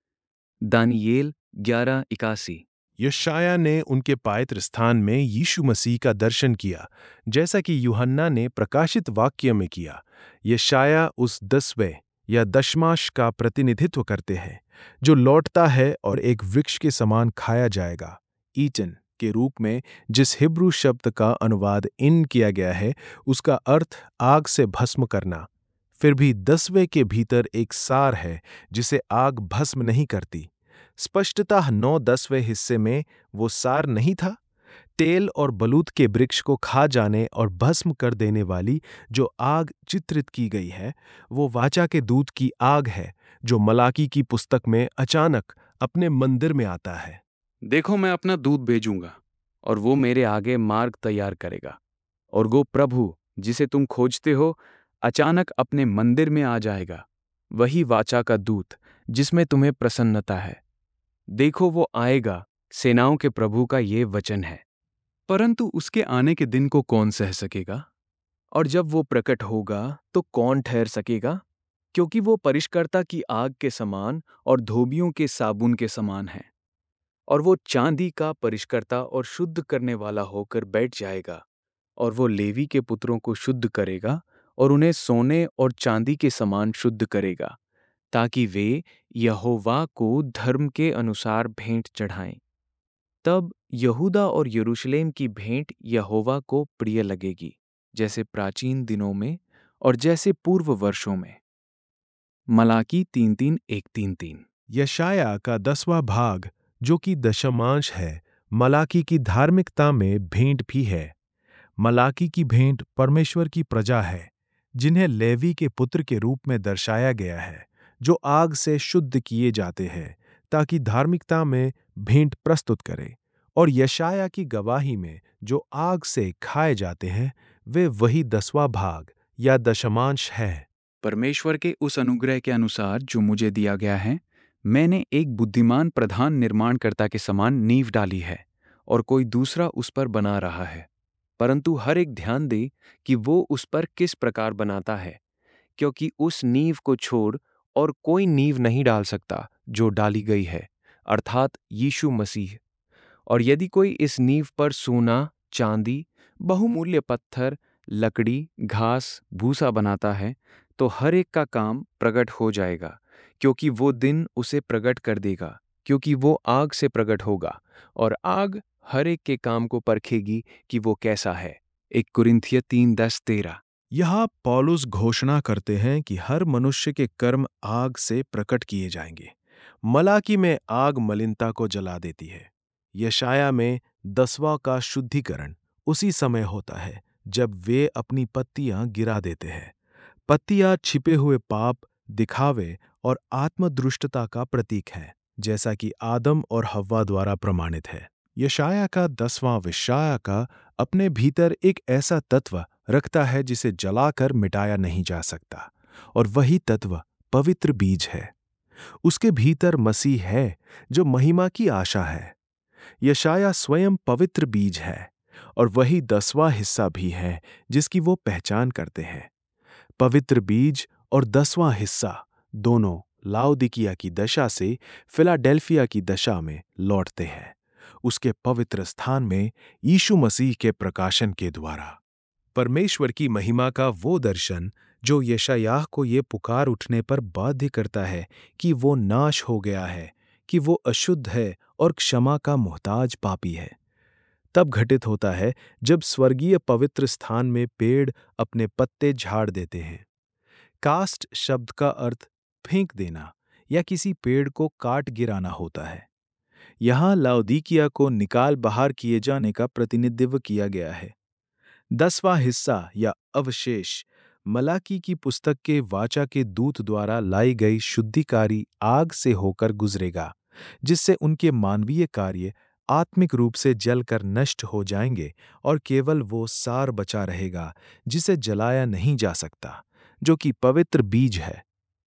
दानियेल ग्यारह इक्यासी। यशाया ने उनके पवित्र स्थान में यीशु मसीह का दर्शन किया, जैसा कि यूहन्ना ने प्रकाशित वाक्य में किया। यशाया उस दसवें या दशमांश का प्रतिनिधित्व करते हैं जो लौटता है और एक वृक्ष के समान खाया जाएगा, ईटन के रूप में। जिस हिब्रू शब्द का अनुवाद इन किया गया है उसका अर्थ आग से भस्म करना। फिर भी दसवें के भीतर एक सार है जिसे आग भस्म नहीं करती। स्पष्टतः नौ दसवें हिस्से में वो सार नहीं था। तेल और बलूत के वृक्ष को खा जाने और भस्म कर देने वाली जो आग चित्रित की गई है वो वाचा के दूत की आग है जो मलाकी की पुस्तक में अचानक अपने मंदिर में आता है। देखो, मैं अपना दूत भेजूंगा और वो मेरे आगे मार्ग तैयार करेगा। और वो प्रभु जिसे तुम खोजते हो अचानक अपने मंदिर में आ जाएगा, वही वाचा का दूत जिसमें तुम्हें प्रसन्नता है। देखो, वो आएगा, सेनाओं के प्रभु का ये वचन है। परंतु उसके आने के दिन को कौन सह सकेगा? और जब वो प्रकट होगा तो कौन ठहर सकेगा? क्योंकि वो परिष्कर्ता की आग के समान और धोबियों के साबुन के समान है। और वो चांदी का परिष्कर्ता और शुद्ध करने वाला होकर बैठ जाएगा। और वो लेवी के पुत्रों को शुद्ध करेगा और उन्हें सोने और चांदी के समान शुद्ध करेगा, ताकि वे यहोवा को धर्म के अनुसार भेंट चढ़ाएं। तब यहूदा और यरूशलेम की भेंट यहोवा को प्रिय लगेगी, जैसे प्राचीन दिनों में और जैसे पूर्व वर्षों में। मलाकी तीन तीन एक तीन तीन। यशाया का दसवां भाग जो कि दशमांश है, मलाकी की धार्मिकता में भेंट भी है। मलाकी की भेंट परमेश्वर की प्रजा है, जिन्हें लेवी के पुत्र के रूप में दर्शाया गया है, जो आग से शुद्ध किए जाते हैं ताकि धार्मिकता में भेंट प्रस्तुत करें। और यशाया की गवाही में जो आग से खाए जाते हैं वे वही दसवां भाग या दशमांश है। परमेश्वर के उस अनुग्रह के अनुसार जो मुझे दिया गया है, मैंने एक बुद्धिमान प्रधान निर्माणकर्ता के समान नींव डाली है और कोई दूसरा उस पर बना रहा है। परंतु हर एक ध्यान दे कि वो उस पर किस प्रकार बनाता है, क्योंकि उस नींव को छोड़ और कोई नींव नहीं डाल सकता जो डाली गई है, अर्थात यीशु मसीह। और यदि कोई इस नींव पर सोना, चांदी, बहुमूल्य पत्थर, लकड़ी, घास, भूसा बनाता है, तो हर एक का काम प्रकट हो जाएगा, क्योंकि वो दिन उसे प्रकट कर देगा, क्योंकि वो आग से प्रकट होगा और आग हर एक के काम को परखेगी कि वो कैसा है। एक कुरिन्थियर तीन दस तेरह। यहाँ पौलुस घोषणा करते हैं कि हर मनुष्य के कर्म आग से प्रकट किए जाएंगे। मलाकी में आग मलिनता को जला देती है। यशाया में दसवां का शुद्धिकरण उसी समय होता है जब वे अपनी पत्तियां गिरा देते हैं। पत्तियां छिपे हुए पाप, दिखावे और आत्मदृष्टता का प्रतीक है, जैसा कि आदम और हव्वा द्वारा प्रमाणित है। यशाया का दसवां विषाया का अपने भीतर एक ऐसा तत्व रखता है जिसे जलाकर मिटाया नहीं जा सकता, और वही तत्व पवित्र बीज है। उसके भीतर मसीह है जो महिमा की आशा है। यशाया स्वयं पवित्र बीज है और वही दसवां हिस्सा भी है जिसकी वो पहचान करते हैं। पवित्र बीज और दसवां हिस्सा दोनों लाउदिकिया की दशा से फिलाडेल्फिया की दशा में लौटते हैं, उसके पवित्र स्थान में यीशु मसीह के प्रकाशन के द्वारा। परमेश्वर की महिमा का वो दर्शन जो यशायाह को ये पुकार उठने पर बाध्य करता है कि वो नाश हो गया है, कि वो अशुद्ध है और क्षमा का मोहताज पापी है, तब घटित होता है जब स्वर्गीय पवित्र स्थान में पेड़ अपने पत्ते झाड़ देते हैं। कास्ट शब्द का अर्थ फेंक देना या किसी पेड़ को काट गिराना होता है। यहाँ लाउदीकिया को निकाल बाहर किए जाने का प्रतिनिधित्व किया गया है। दसवां हिस्सा या अवशेष मलाकी की पुस्तक के वाचा के दूत द्वारा लाई गई शुद्धिकारी आग से होकर गुजरेगा, जिससे उनके मानवीय कार्य आत्मिक रूप से जलकर नष्ट हो जाएंगे और केवल वो सार बचा रहेगा जिसे जलाया नहीं जा सकता, जो कि पवित्र बीज है।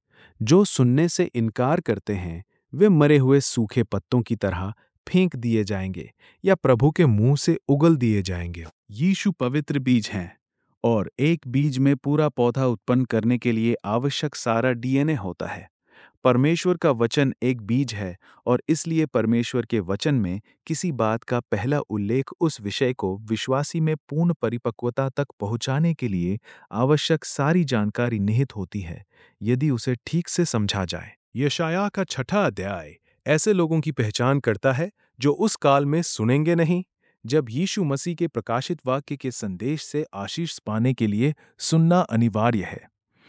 जो सुनने से इनकार करते हैं वे मरे हुए सूखे पत्तों की तरह फेंक दिए जाएंगे या प्रभु के मुंह से उगल दिए जाएंगे। यीशु पवित्र बीज हैं और एक बीज में पूरा पौधा उत्पन्न करने के लिए आवश्यक सारा डीएनए होता है। परमेश्वर का वचन एक बीज है और इसलिए परमेश्वर के वचन में किसी बात का पहला उल्लेख उस विषय को विश्वासी में पूर्ण परिपक्वता तक पहुंचाने के लिए आवश्यक सारी जानकारी निहित होती है, यदि उसे ठीक से समझा जाए। यशायाह का छठा अध्याय ऐसे लोगों की पहचान करता है जो उस काल में सुनेंगे नहीं जब यीशु मसीह के प्रकाशित वाक्य के संदेश से आशीष पाने के लिए सुनना अनिवार्य है।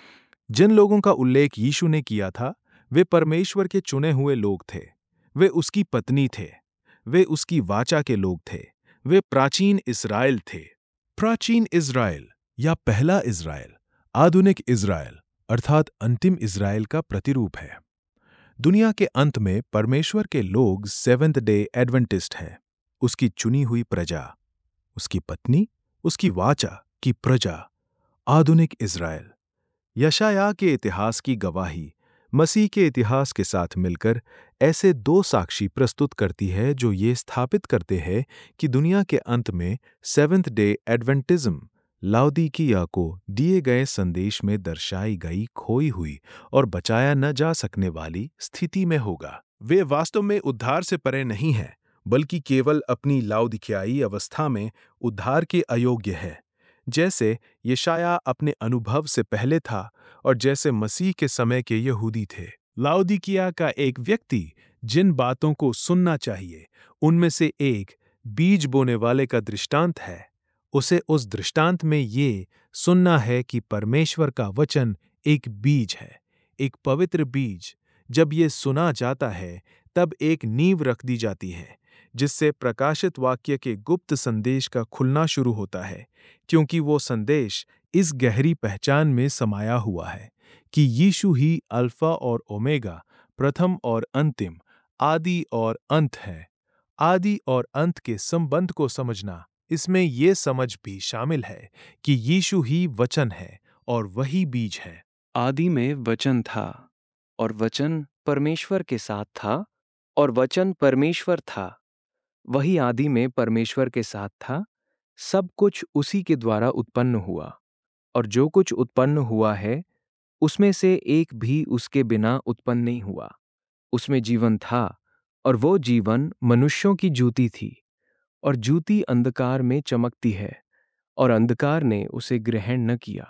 जिन लोगों का उल्लेख यीशु ने किया था वे परमेश्वर के चुने हुए लोग थे। वे उसकी पत्नी थे। वे उसकी वाचा के लोग थे। वे प्राचीन इस्राएल थे। प्राचीन इस्राएल या पहला इस्राएल आधुनिक इस्राएल अर्थात अंतिम इस्राएल का प्रतिरूप है। दुनिया के अंत में परमेश्वर के लोग सेवेंथ डे एडवेंटिस्ट हैं, उसकी चुनी हुई प्रजा, उसकी पत्नी, उसकी वाचा की प्रजा, आधुनिक इस्राएल। यशायाह के इतिहास की गवाही मसीह के इतिहास के साथ मिलकर ऐसे दो साक्षी प्रस्तुत करती है जो ये स्थापित करते हैं कि दुनिया के अंत में सेवेंथ डे एडवेंटिज्म लाउदीकिया को दिए गए संदेश में दर्शाई गई खोई हुई और बचाया न जा सकने वाली स्थिति में होगा। वे वास्तव में उद्धार से परे नहीं हैं, बल्कि केवल अपनी लाउदीकियाई अवस्था में उद्धार के अयोग्य है, जैसे यशायाह अपने अनुभव से पहले था और जैसे मसीह के समय के यहूदी थे। लाउदीकिया का एक व्यक्ति जिन बातों को सुनना चाहिए उनमें से एक बीज बोने वाले का दृष्टांत है। उसे उस दृष्टांत में ये सुनना है कि परमेश्वर का वचन एक बीज है, एक पवित्र बीज। जब ये सुना जाता है तब एक नींव रख दी जाती है जिससे प्रकाशित वाक्य के गुप्त संदेश का खुलना शुरू होता है, क्योंकि वो संदेश इस गहरी पहचान में समाया हुआ है कि यीशु ही अल्फा और ओमेगा, प्रथम और अंतिम, आदि और अंत है। आदि और अंत के संबंध को समझना, इसमें ये समझ भी शामिल है कि यीशु ही वचन है और वही बीज है। आदि में वचन था और वचन परमेश्वर के साथ था और वचन परमेश्वर था। वही आदि में परमेश्वर के साथ था। सब कुछ उसी के द्वारा उत्पन्न हुआ और जो कुछ उत्पन्न हुआ है उसमें से एक भी उसके बिना उत्पन्न नहीं हुआ। उसमें जीवन था और वो जीवन मनुष्यों की ज्योति थी और ज्योति अंधकार में चमकती है और अंधकार ने उसे ग्रहण न किया।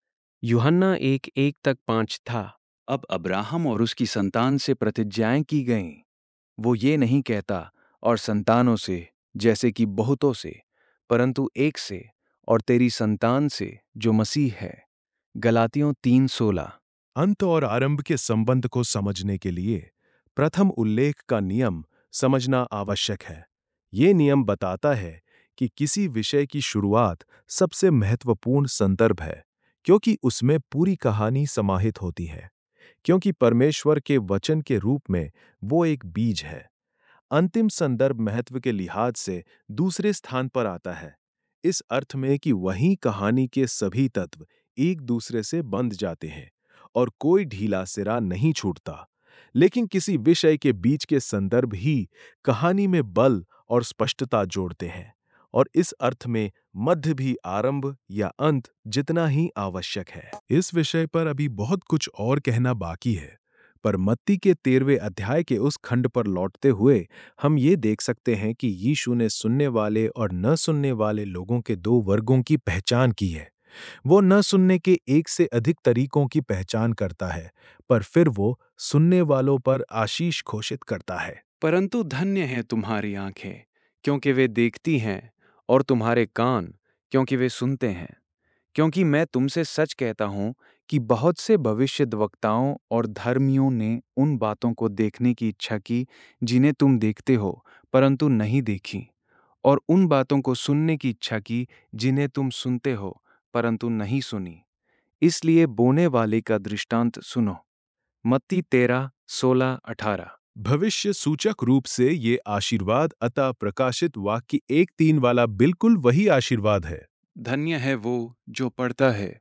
यूहन्ना एक एक तक पांच था। अब अब्राहम और उसकी संतान से प्रतिज्ञाएं की गईं। वो ये नहीं कहता और संतानों से जैसे कि बहुतों से, परंतु एक से और तेरी संतान से जो मसीह है। गलातियों तीन सोलह। अंत और आरंभ के संबंध को समझने के लिए प्रथम उल्लेख का नियम समझना आवश्यक है। ये नियम बताता है कि किसी विषय की शुरुआत सबसे महत्वपूर्ण संदर्भ है, क्योंकि उसमें पूरी कहानी समाहित होती है। क्योंकि परमेश्वर के वचन के रूप में वो एक बीज है। अंतिम संदर्भ महत्व के लिहाज से दूसरे स्थान पर आता है, इस अर्थ में कि वहीं कहानी के सभी तत्व एक दूसरे से बंध जाते हैं और कोई ढीला सिरा नहीं छूटता। लेकिन किसी विषय के बीच के संदर्भ ही कहानी में बल और स्पष्टता जोड़ते हैं, और इस अर्थ में मध्य भी आरंभ या अंत जितना ही आवश्यक है। इस विषय पर अभी बहुत कुछ और कहना बाकी है, पर मत्ती के तेरहवें अध्याय के उस खंड पर लौटते हुए हम ये देख सकते हैं कि यीशु ने सुनने वाले और न सुनने वाले लोगों के दो वर्गों की पहचान की है। वो न सुनने के एक से अधिक तरीकों की पहचान करता है, पर फिर वो सुनने वालों पर आशीष घोषित करता है। परंतु धन्य है तुम्हारी आंखें, क्योंकि वे देखती हैं, और तुम्हारे कान, क्योंकि वे सुनते हैं। क्योंकि मैं तुमसे सच कहता हूं कि बहुत से भविष्यद्वक्ताओं और धर्मियों ने उन बातों को देखने की इच्छा की जिन्हें तुम देखते हो परंतु नहीं देखी, और उन बातों को सुनने की इच्छा की जिन्हें तुम सुनते हो परंतु नहीं सुनी। इसलिए बोने वाले का दृष्टांत सुनो। मत्ती तेरह सोलह अठारह। भविष्य सूचक रूप से ये आशीर्वाद अतः प्रकाशित वाक्य एक तीन वाला बिल्कुल वही आशीर्वाद है। धन्य है वो जो पढ़ता है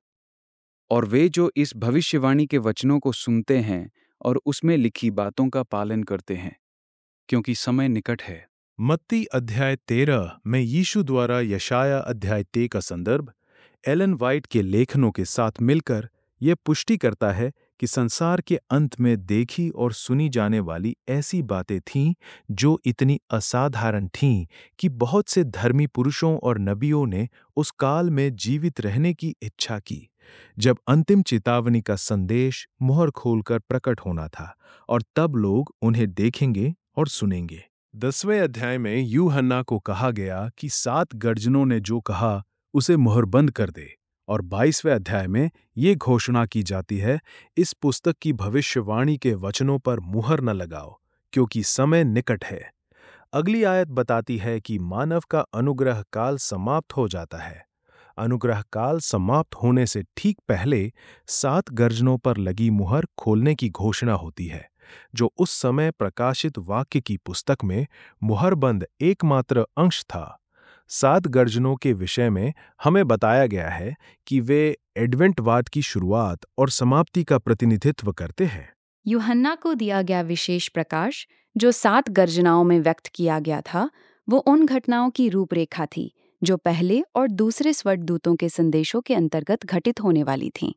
और वे जो इस भविष्यवाणी के वचनों को सुनते हैं और उसमें लिखी बातों का पालन करते हैं, क्योंकि समय निकट है। मत्ती अध्याय तेरह में यीशु द्वारा यशाया अध्याय तेरह का संदर्भ एलन वाइट के लेखनों के साथ मिलकर यह पुष्टि करता है कि संसार के अंत में देखी और सुनी जाने वाली ऐसी बातें थीं जो इतनी असाधारण थीं कि बहुत से धर्मी पुरुषों और नबियों ने उस काल में जीवित रहने की इच्छा की जब अंतिम चेतावनी का संदेश मुहर खोलकर प्रकट होना था, और तब लोग उन्हें देखेंगे और सुनेंगे। दसवें अध्याय में यूहन्ना को कहा गया कि सात गर्जनों ने जो कहा उसे मुहरबंद कर दे, और बाईसवें अध्याय में ये घोषणा की जाती है, इस पुस्तक की भविष्यवाणी के वचनों पर मुहर न लगाओ, क्योंकि समय निकट है। अगली आयत बताती है कि मानव का अनुग्रह काल समाप्त हो जाता है। अनुग्रह काल समाप्त होने से ठीक पहले सात गर्जनों पर लगी मुहर खोलने की घोषणा होती है, जो उस समय प्रकाशित वाक्य की पुस्तक में मुहरबंद एकमात्र अंश था। सात गर्जनों के विषय में हमें बताया गया है कि वे एडवेंटवाद की शुरुआत और समाप्ति का प्रतिनिधित्व करते हैं। यूहन्ना को दिया गया विशेष प्रकाश जो सात गर्जनाओं में व्यक्त किया गया था, वो उन घटनाओं की रूपरेखा थी जो पहले और दूसरे स्वर्गदूतों के संदेशों के अंतर्गत घटित होने वाली थीं।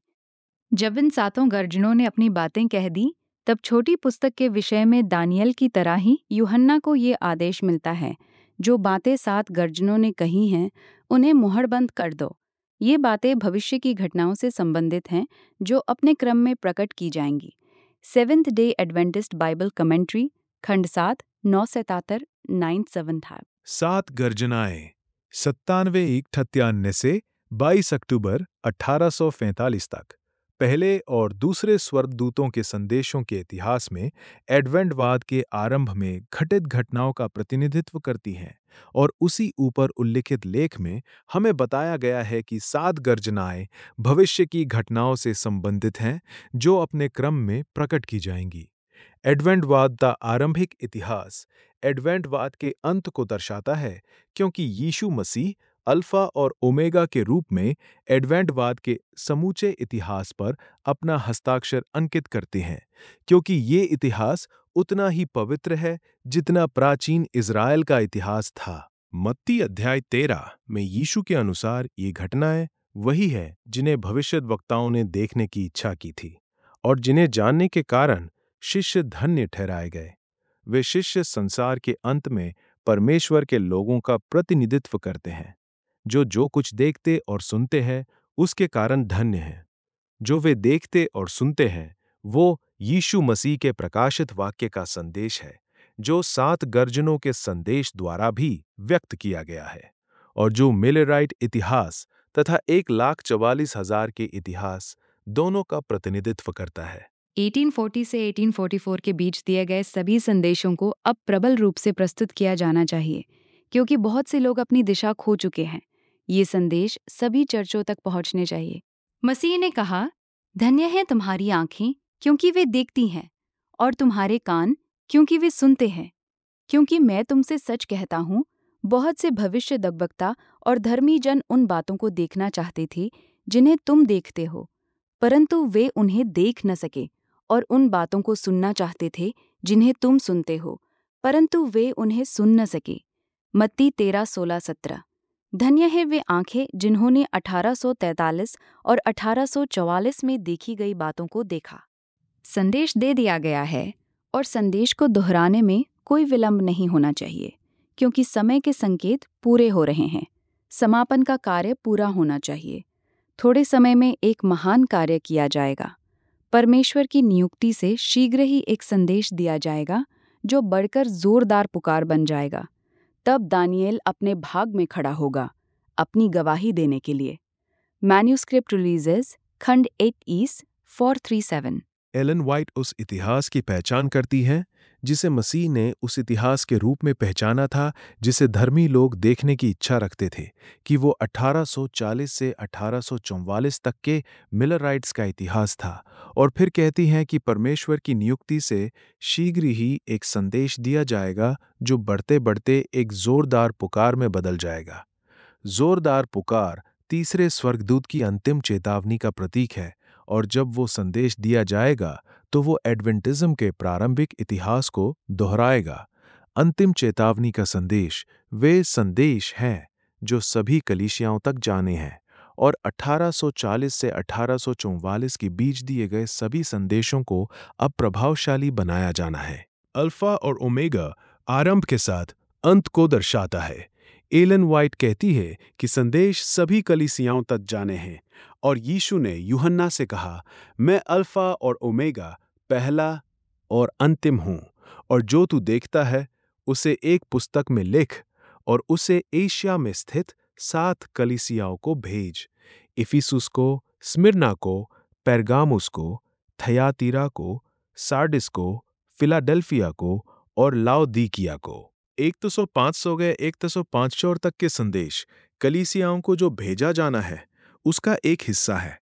जब इन सातों गर्जनों ने अपनी बातें कह दी, तब छोटी पुस्तक के विषय में दानियल की तरह ही यूहन्ना को ये आदेश मिलता है, जो बातें सात गर्जनों ने कही हैं उन्हें मुहरबंद कर दो। ये बातें भविष्य की घटनाओं से संबंधित हैं जो अपने क्रम में प्रकट की जाएंगी। Seventh Day Adventist Bible commentary, खंड सात, नौ सतहत्तर, नाइन सेवन था। सात गर्जनाएं सत्तानवे इकहत्तर से बाईस अक्टूबर अठारह सौ पैंतालीस तक पहले और दूसरे स्वर्गदूतों के संदेशों के इतिहास में एडवेंटवाद के आरंभ में घटित घटनाओं का प्रतिनिधित्व करती हैं, और उसी ऊपर उल्लिखित लेख में हमें बताया गया है कि सात गर्जनाएं भविष्य की घटनाओं से संबंधित हैं जो अपने क्रम में प्रकट की जाएंगी। एडवेंटवाद का आरंभिक इतिहास एडवेंटवाद के अंत को दर्शाता है, क्योंकि यीशु मसीह अल्फा और ओमेगा के रूप में एडवेंटवाद के समूचे इतिहास पर अपना हस्ताक्षर अंकित करते हैं, क्योंकि ये इतिहास उतना ही पवित्र है जितना प्राचीन इज़राइल का इतिहास था। मत्ती अध्याय तेरह में यीशु के अनुसार ये घटनाएं वही है जिन्हें भविष्यद्वक्ताओं ने देखने की इच्छा की थी, और जिन्हें जानने के कारण शिष्य धन्य ठहराए गए। वे शिष्य संसार के अंत में परमेश्वर के लोगों का प्रतिनिधित्व करते हैं, जो जो कुछ देखते और सुनते हैं उसके कारण धन्य हैं। जो वे देखते और सुनते हैं वो यीशु मसीह के प्रकाशित वाक्य का संदेश है, जो सात गर्जनों के संदेश द्वारा भी व्यक्त किया गया है, और जो मिलेराइट इतिहास तथा एक लाख चवालीस हजार के इतिहास दोनों का प्रतिनिधित्व करता है। अठारह सौ चालीस से अठारह सौ चौवालीस के बीच दिए गए सभी संदेशों को अब प्रबल रूप से प्रस्तुत किया जाना चाहिए, क्योंकि बहुत से लोग अपनी दिशा खो चुके हैं। ये संदेश सभी चर्चों तक पहुंचने चाहिए। मसीह ने कहा, धन्य है तुम्हारी आंखें क्योंकि वे देखती हैं, और तुम्हारे कान क्योंकि वे सुनते हैं। क्योंकि मैं तुमसे सच कहता हूँ, बहुत से भविष्य दग्धवक्ता और धर्मी जन उन बातों को देखना चाहते थे जिन्हें तुम देखते हो, परंतु वे उन्हें देख न सके, और उन बातों को सुनना चाहते थे जिन्हें तुम सुनते हो, परंतु वे उन्हें सुन न सके। मत्ती तेरह सोलह सत्रह। धन्य है वे आंखें जिन्होंने अठारह सौ तैंतालीस और अठारह सौ चौवालीस में देखी गई बातों को देखा। संदेश दे दिया गया है, और संदेश को दोहराने में कोई विलंब नहीं होना चाहिए, क्योंकि समय के संकेत पूरे हो रहे हैं। समापन का कार्य पूरा होना चाहिए। थोड़े समय में एक महान कार्य किया जाएगा। परमेश्वर की नियुक्ति से शीघ्र ही एक संदेश दिया जाएगा जो बढ़कर जोरदार पुकार बन जाएगा। तब दानियेल अपने भाग में खड़ा होगा अपनी गवाही देने के लिए। मैन्यूस्क्रिप्ट रिलीजेस, खंड eight east, four three seven. Alan White उस इतिहास की पहचान करती हैं जिसे मसीह ने उस इतिहास के रूप में पहचाना था, जिसे धर्मी लोग देखने की इच्छा रखते थे, कि वो अठारह सौ चालीस से अठारह सौ चौवालीस तक के मिलराइट्स का इतिहास था। और फिर कहती हैं कि परमेश्वर की नियुक्ति से शीघ्र ही एक संदेश दिया जाएगा जो बढ़ते बढ़ते एक जोरदार पुकार में बदल जाएगा। जोरदार पुकार तीसरे स्वर्गदूत की अंतिम चेतावनी का प्रतीक है, और जब वो संदेश दिया जाएगा तो वो एडवेंटिज्म के प्रारंभिक इतिहास को दोहराएगा। अंतिम चेतावनी का संदेश वे संदेश हैं जो सभी कलीसियाओं तक जाने हैं, और अठारह सौ चालीस से अठारह सौ चौवालीस के बीच दिए गए सभी संदेशों को अब प्रभावशाली बनाया जाना है। अल्फा और ओमेगा आरंभ के साथ अंत को दर्शाता है। एलन वाइट कहती है कि संदेश सभी कलीसियाओं तक जाने हैं और यीशु ने यूहन्ना से कहा, मैं अल्फा और ओमेगा, पहला और अंतिम हूँ, और जो तू देखता है उसे एक पुस्तक में लिख और उसे एशिया में स्थित सात कलीसियाओं को भेज, इफिसुस को, स्मिर्ना को, पेरगामुस को, थयातीरा को, सार्डिस को, फिलाडेल्फिया को और लाओदीकिया को। एक तो सौ पाँच सौ गए एक तो सौ पाँच सौ तक के संदेश कलीसियाओं को जो भेजा जाना है उसका एक हिस्सा है।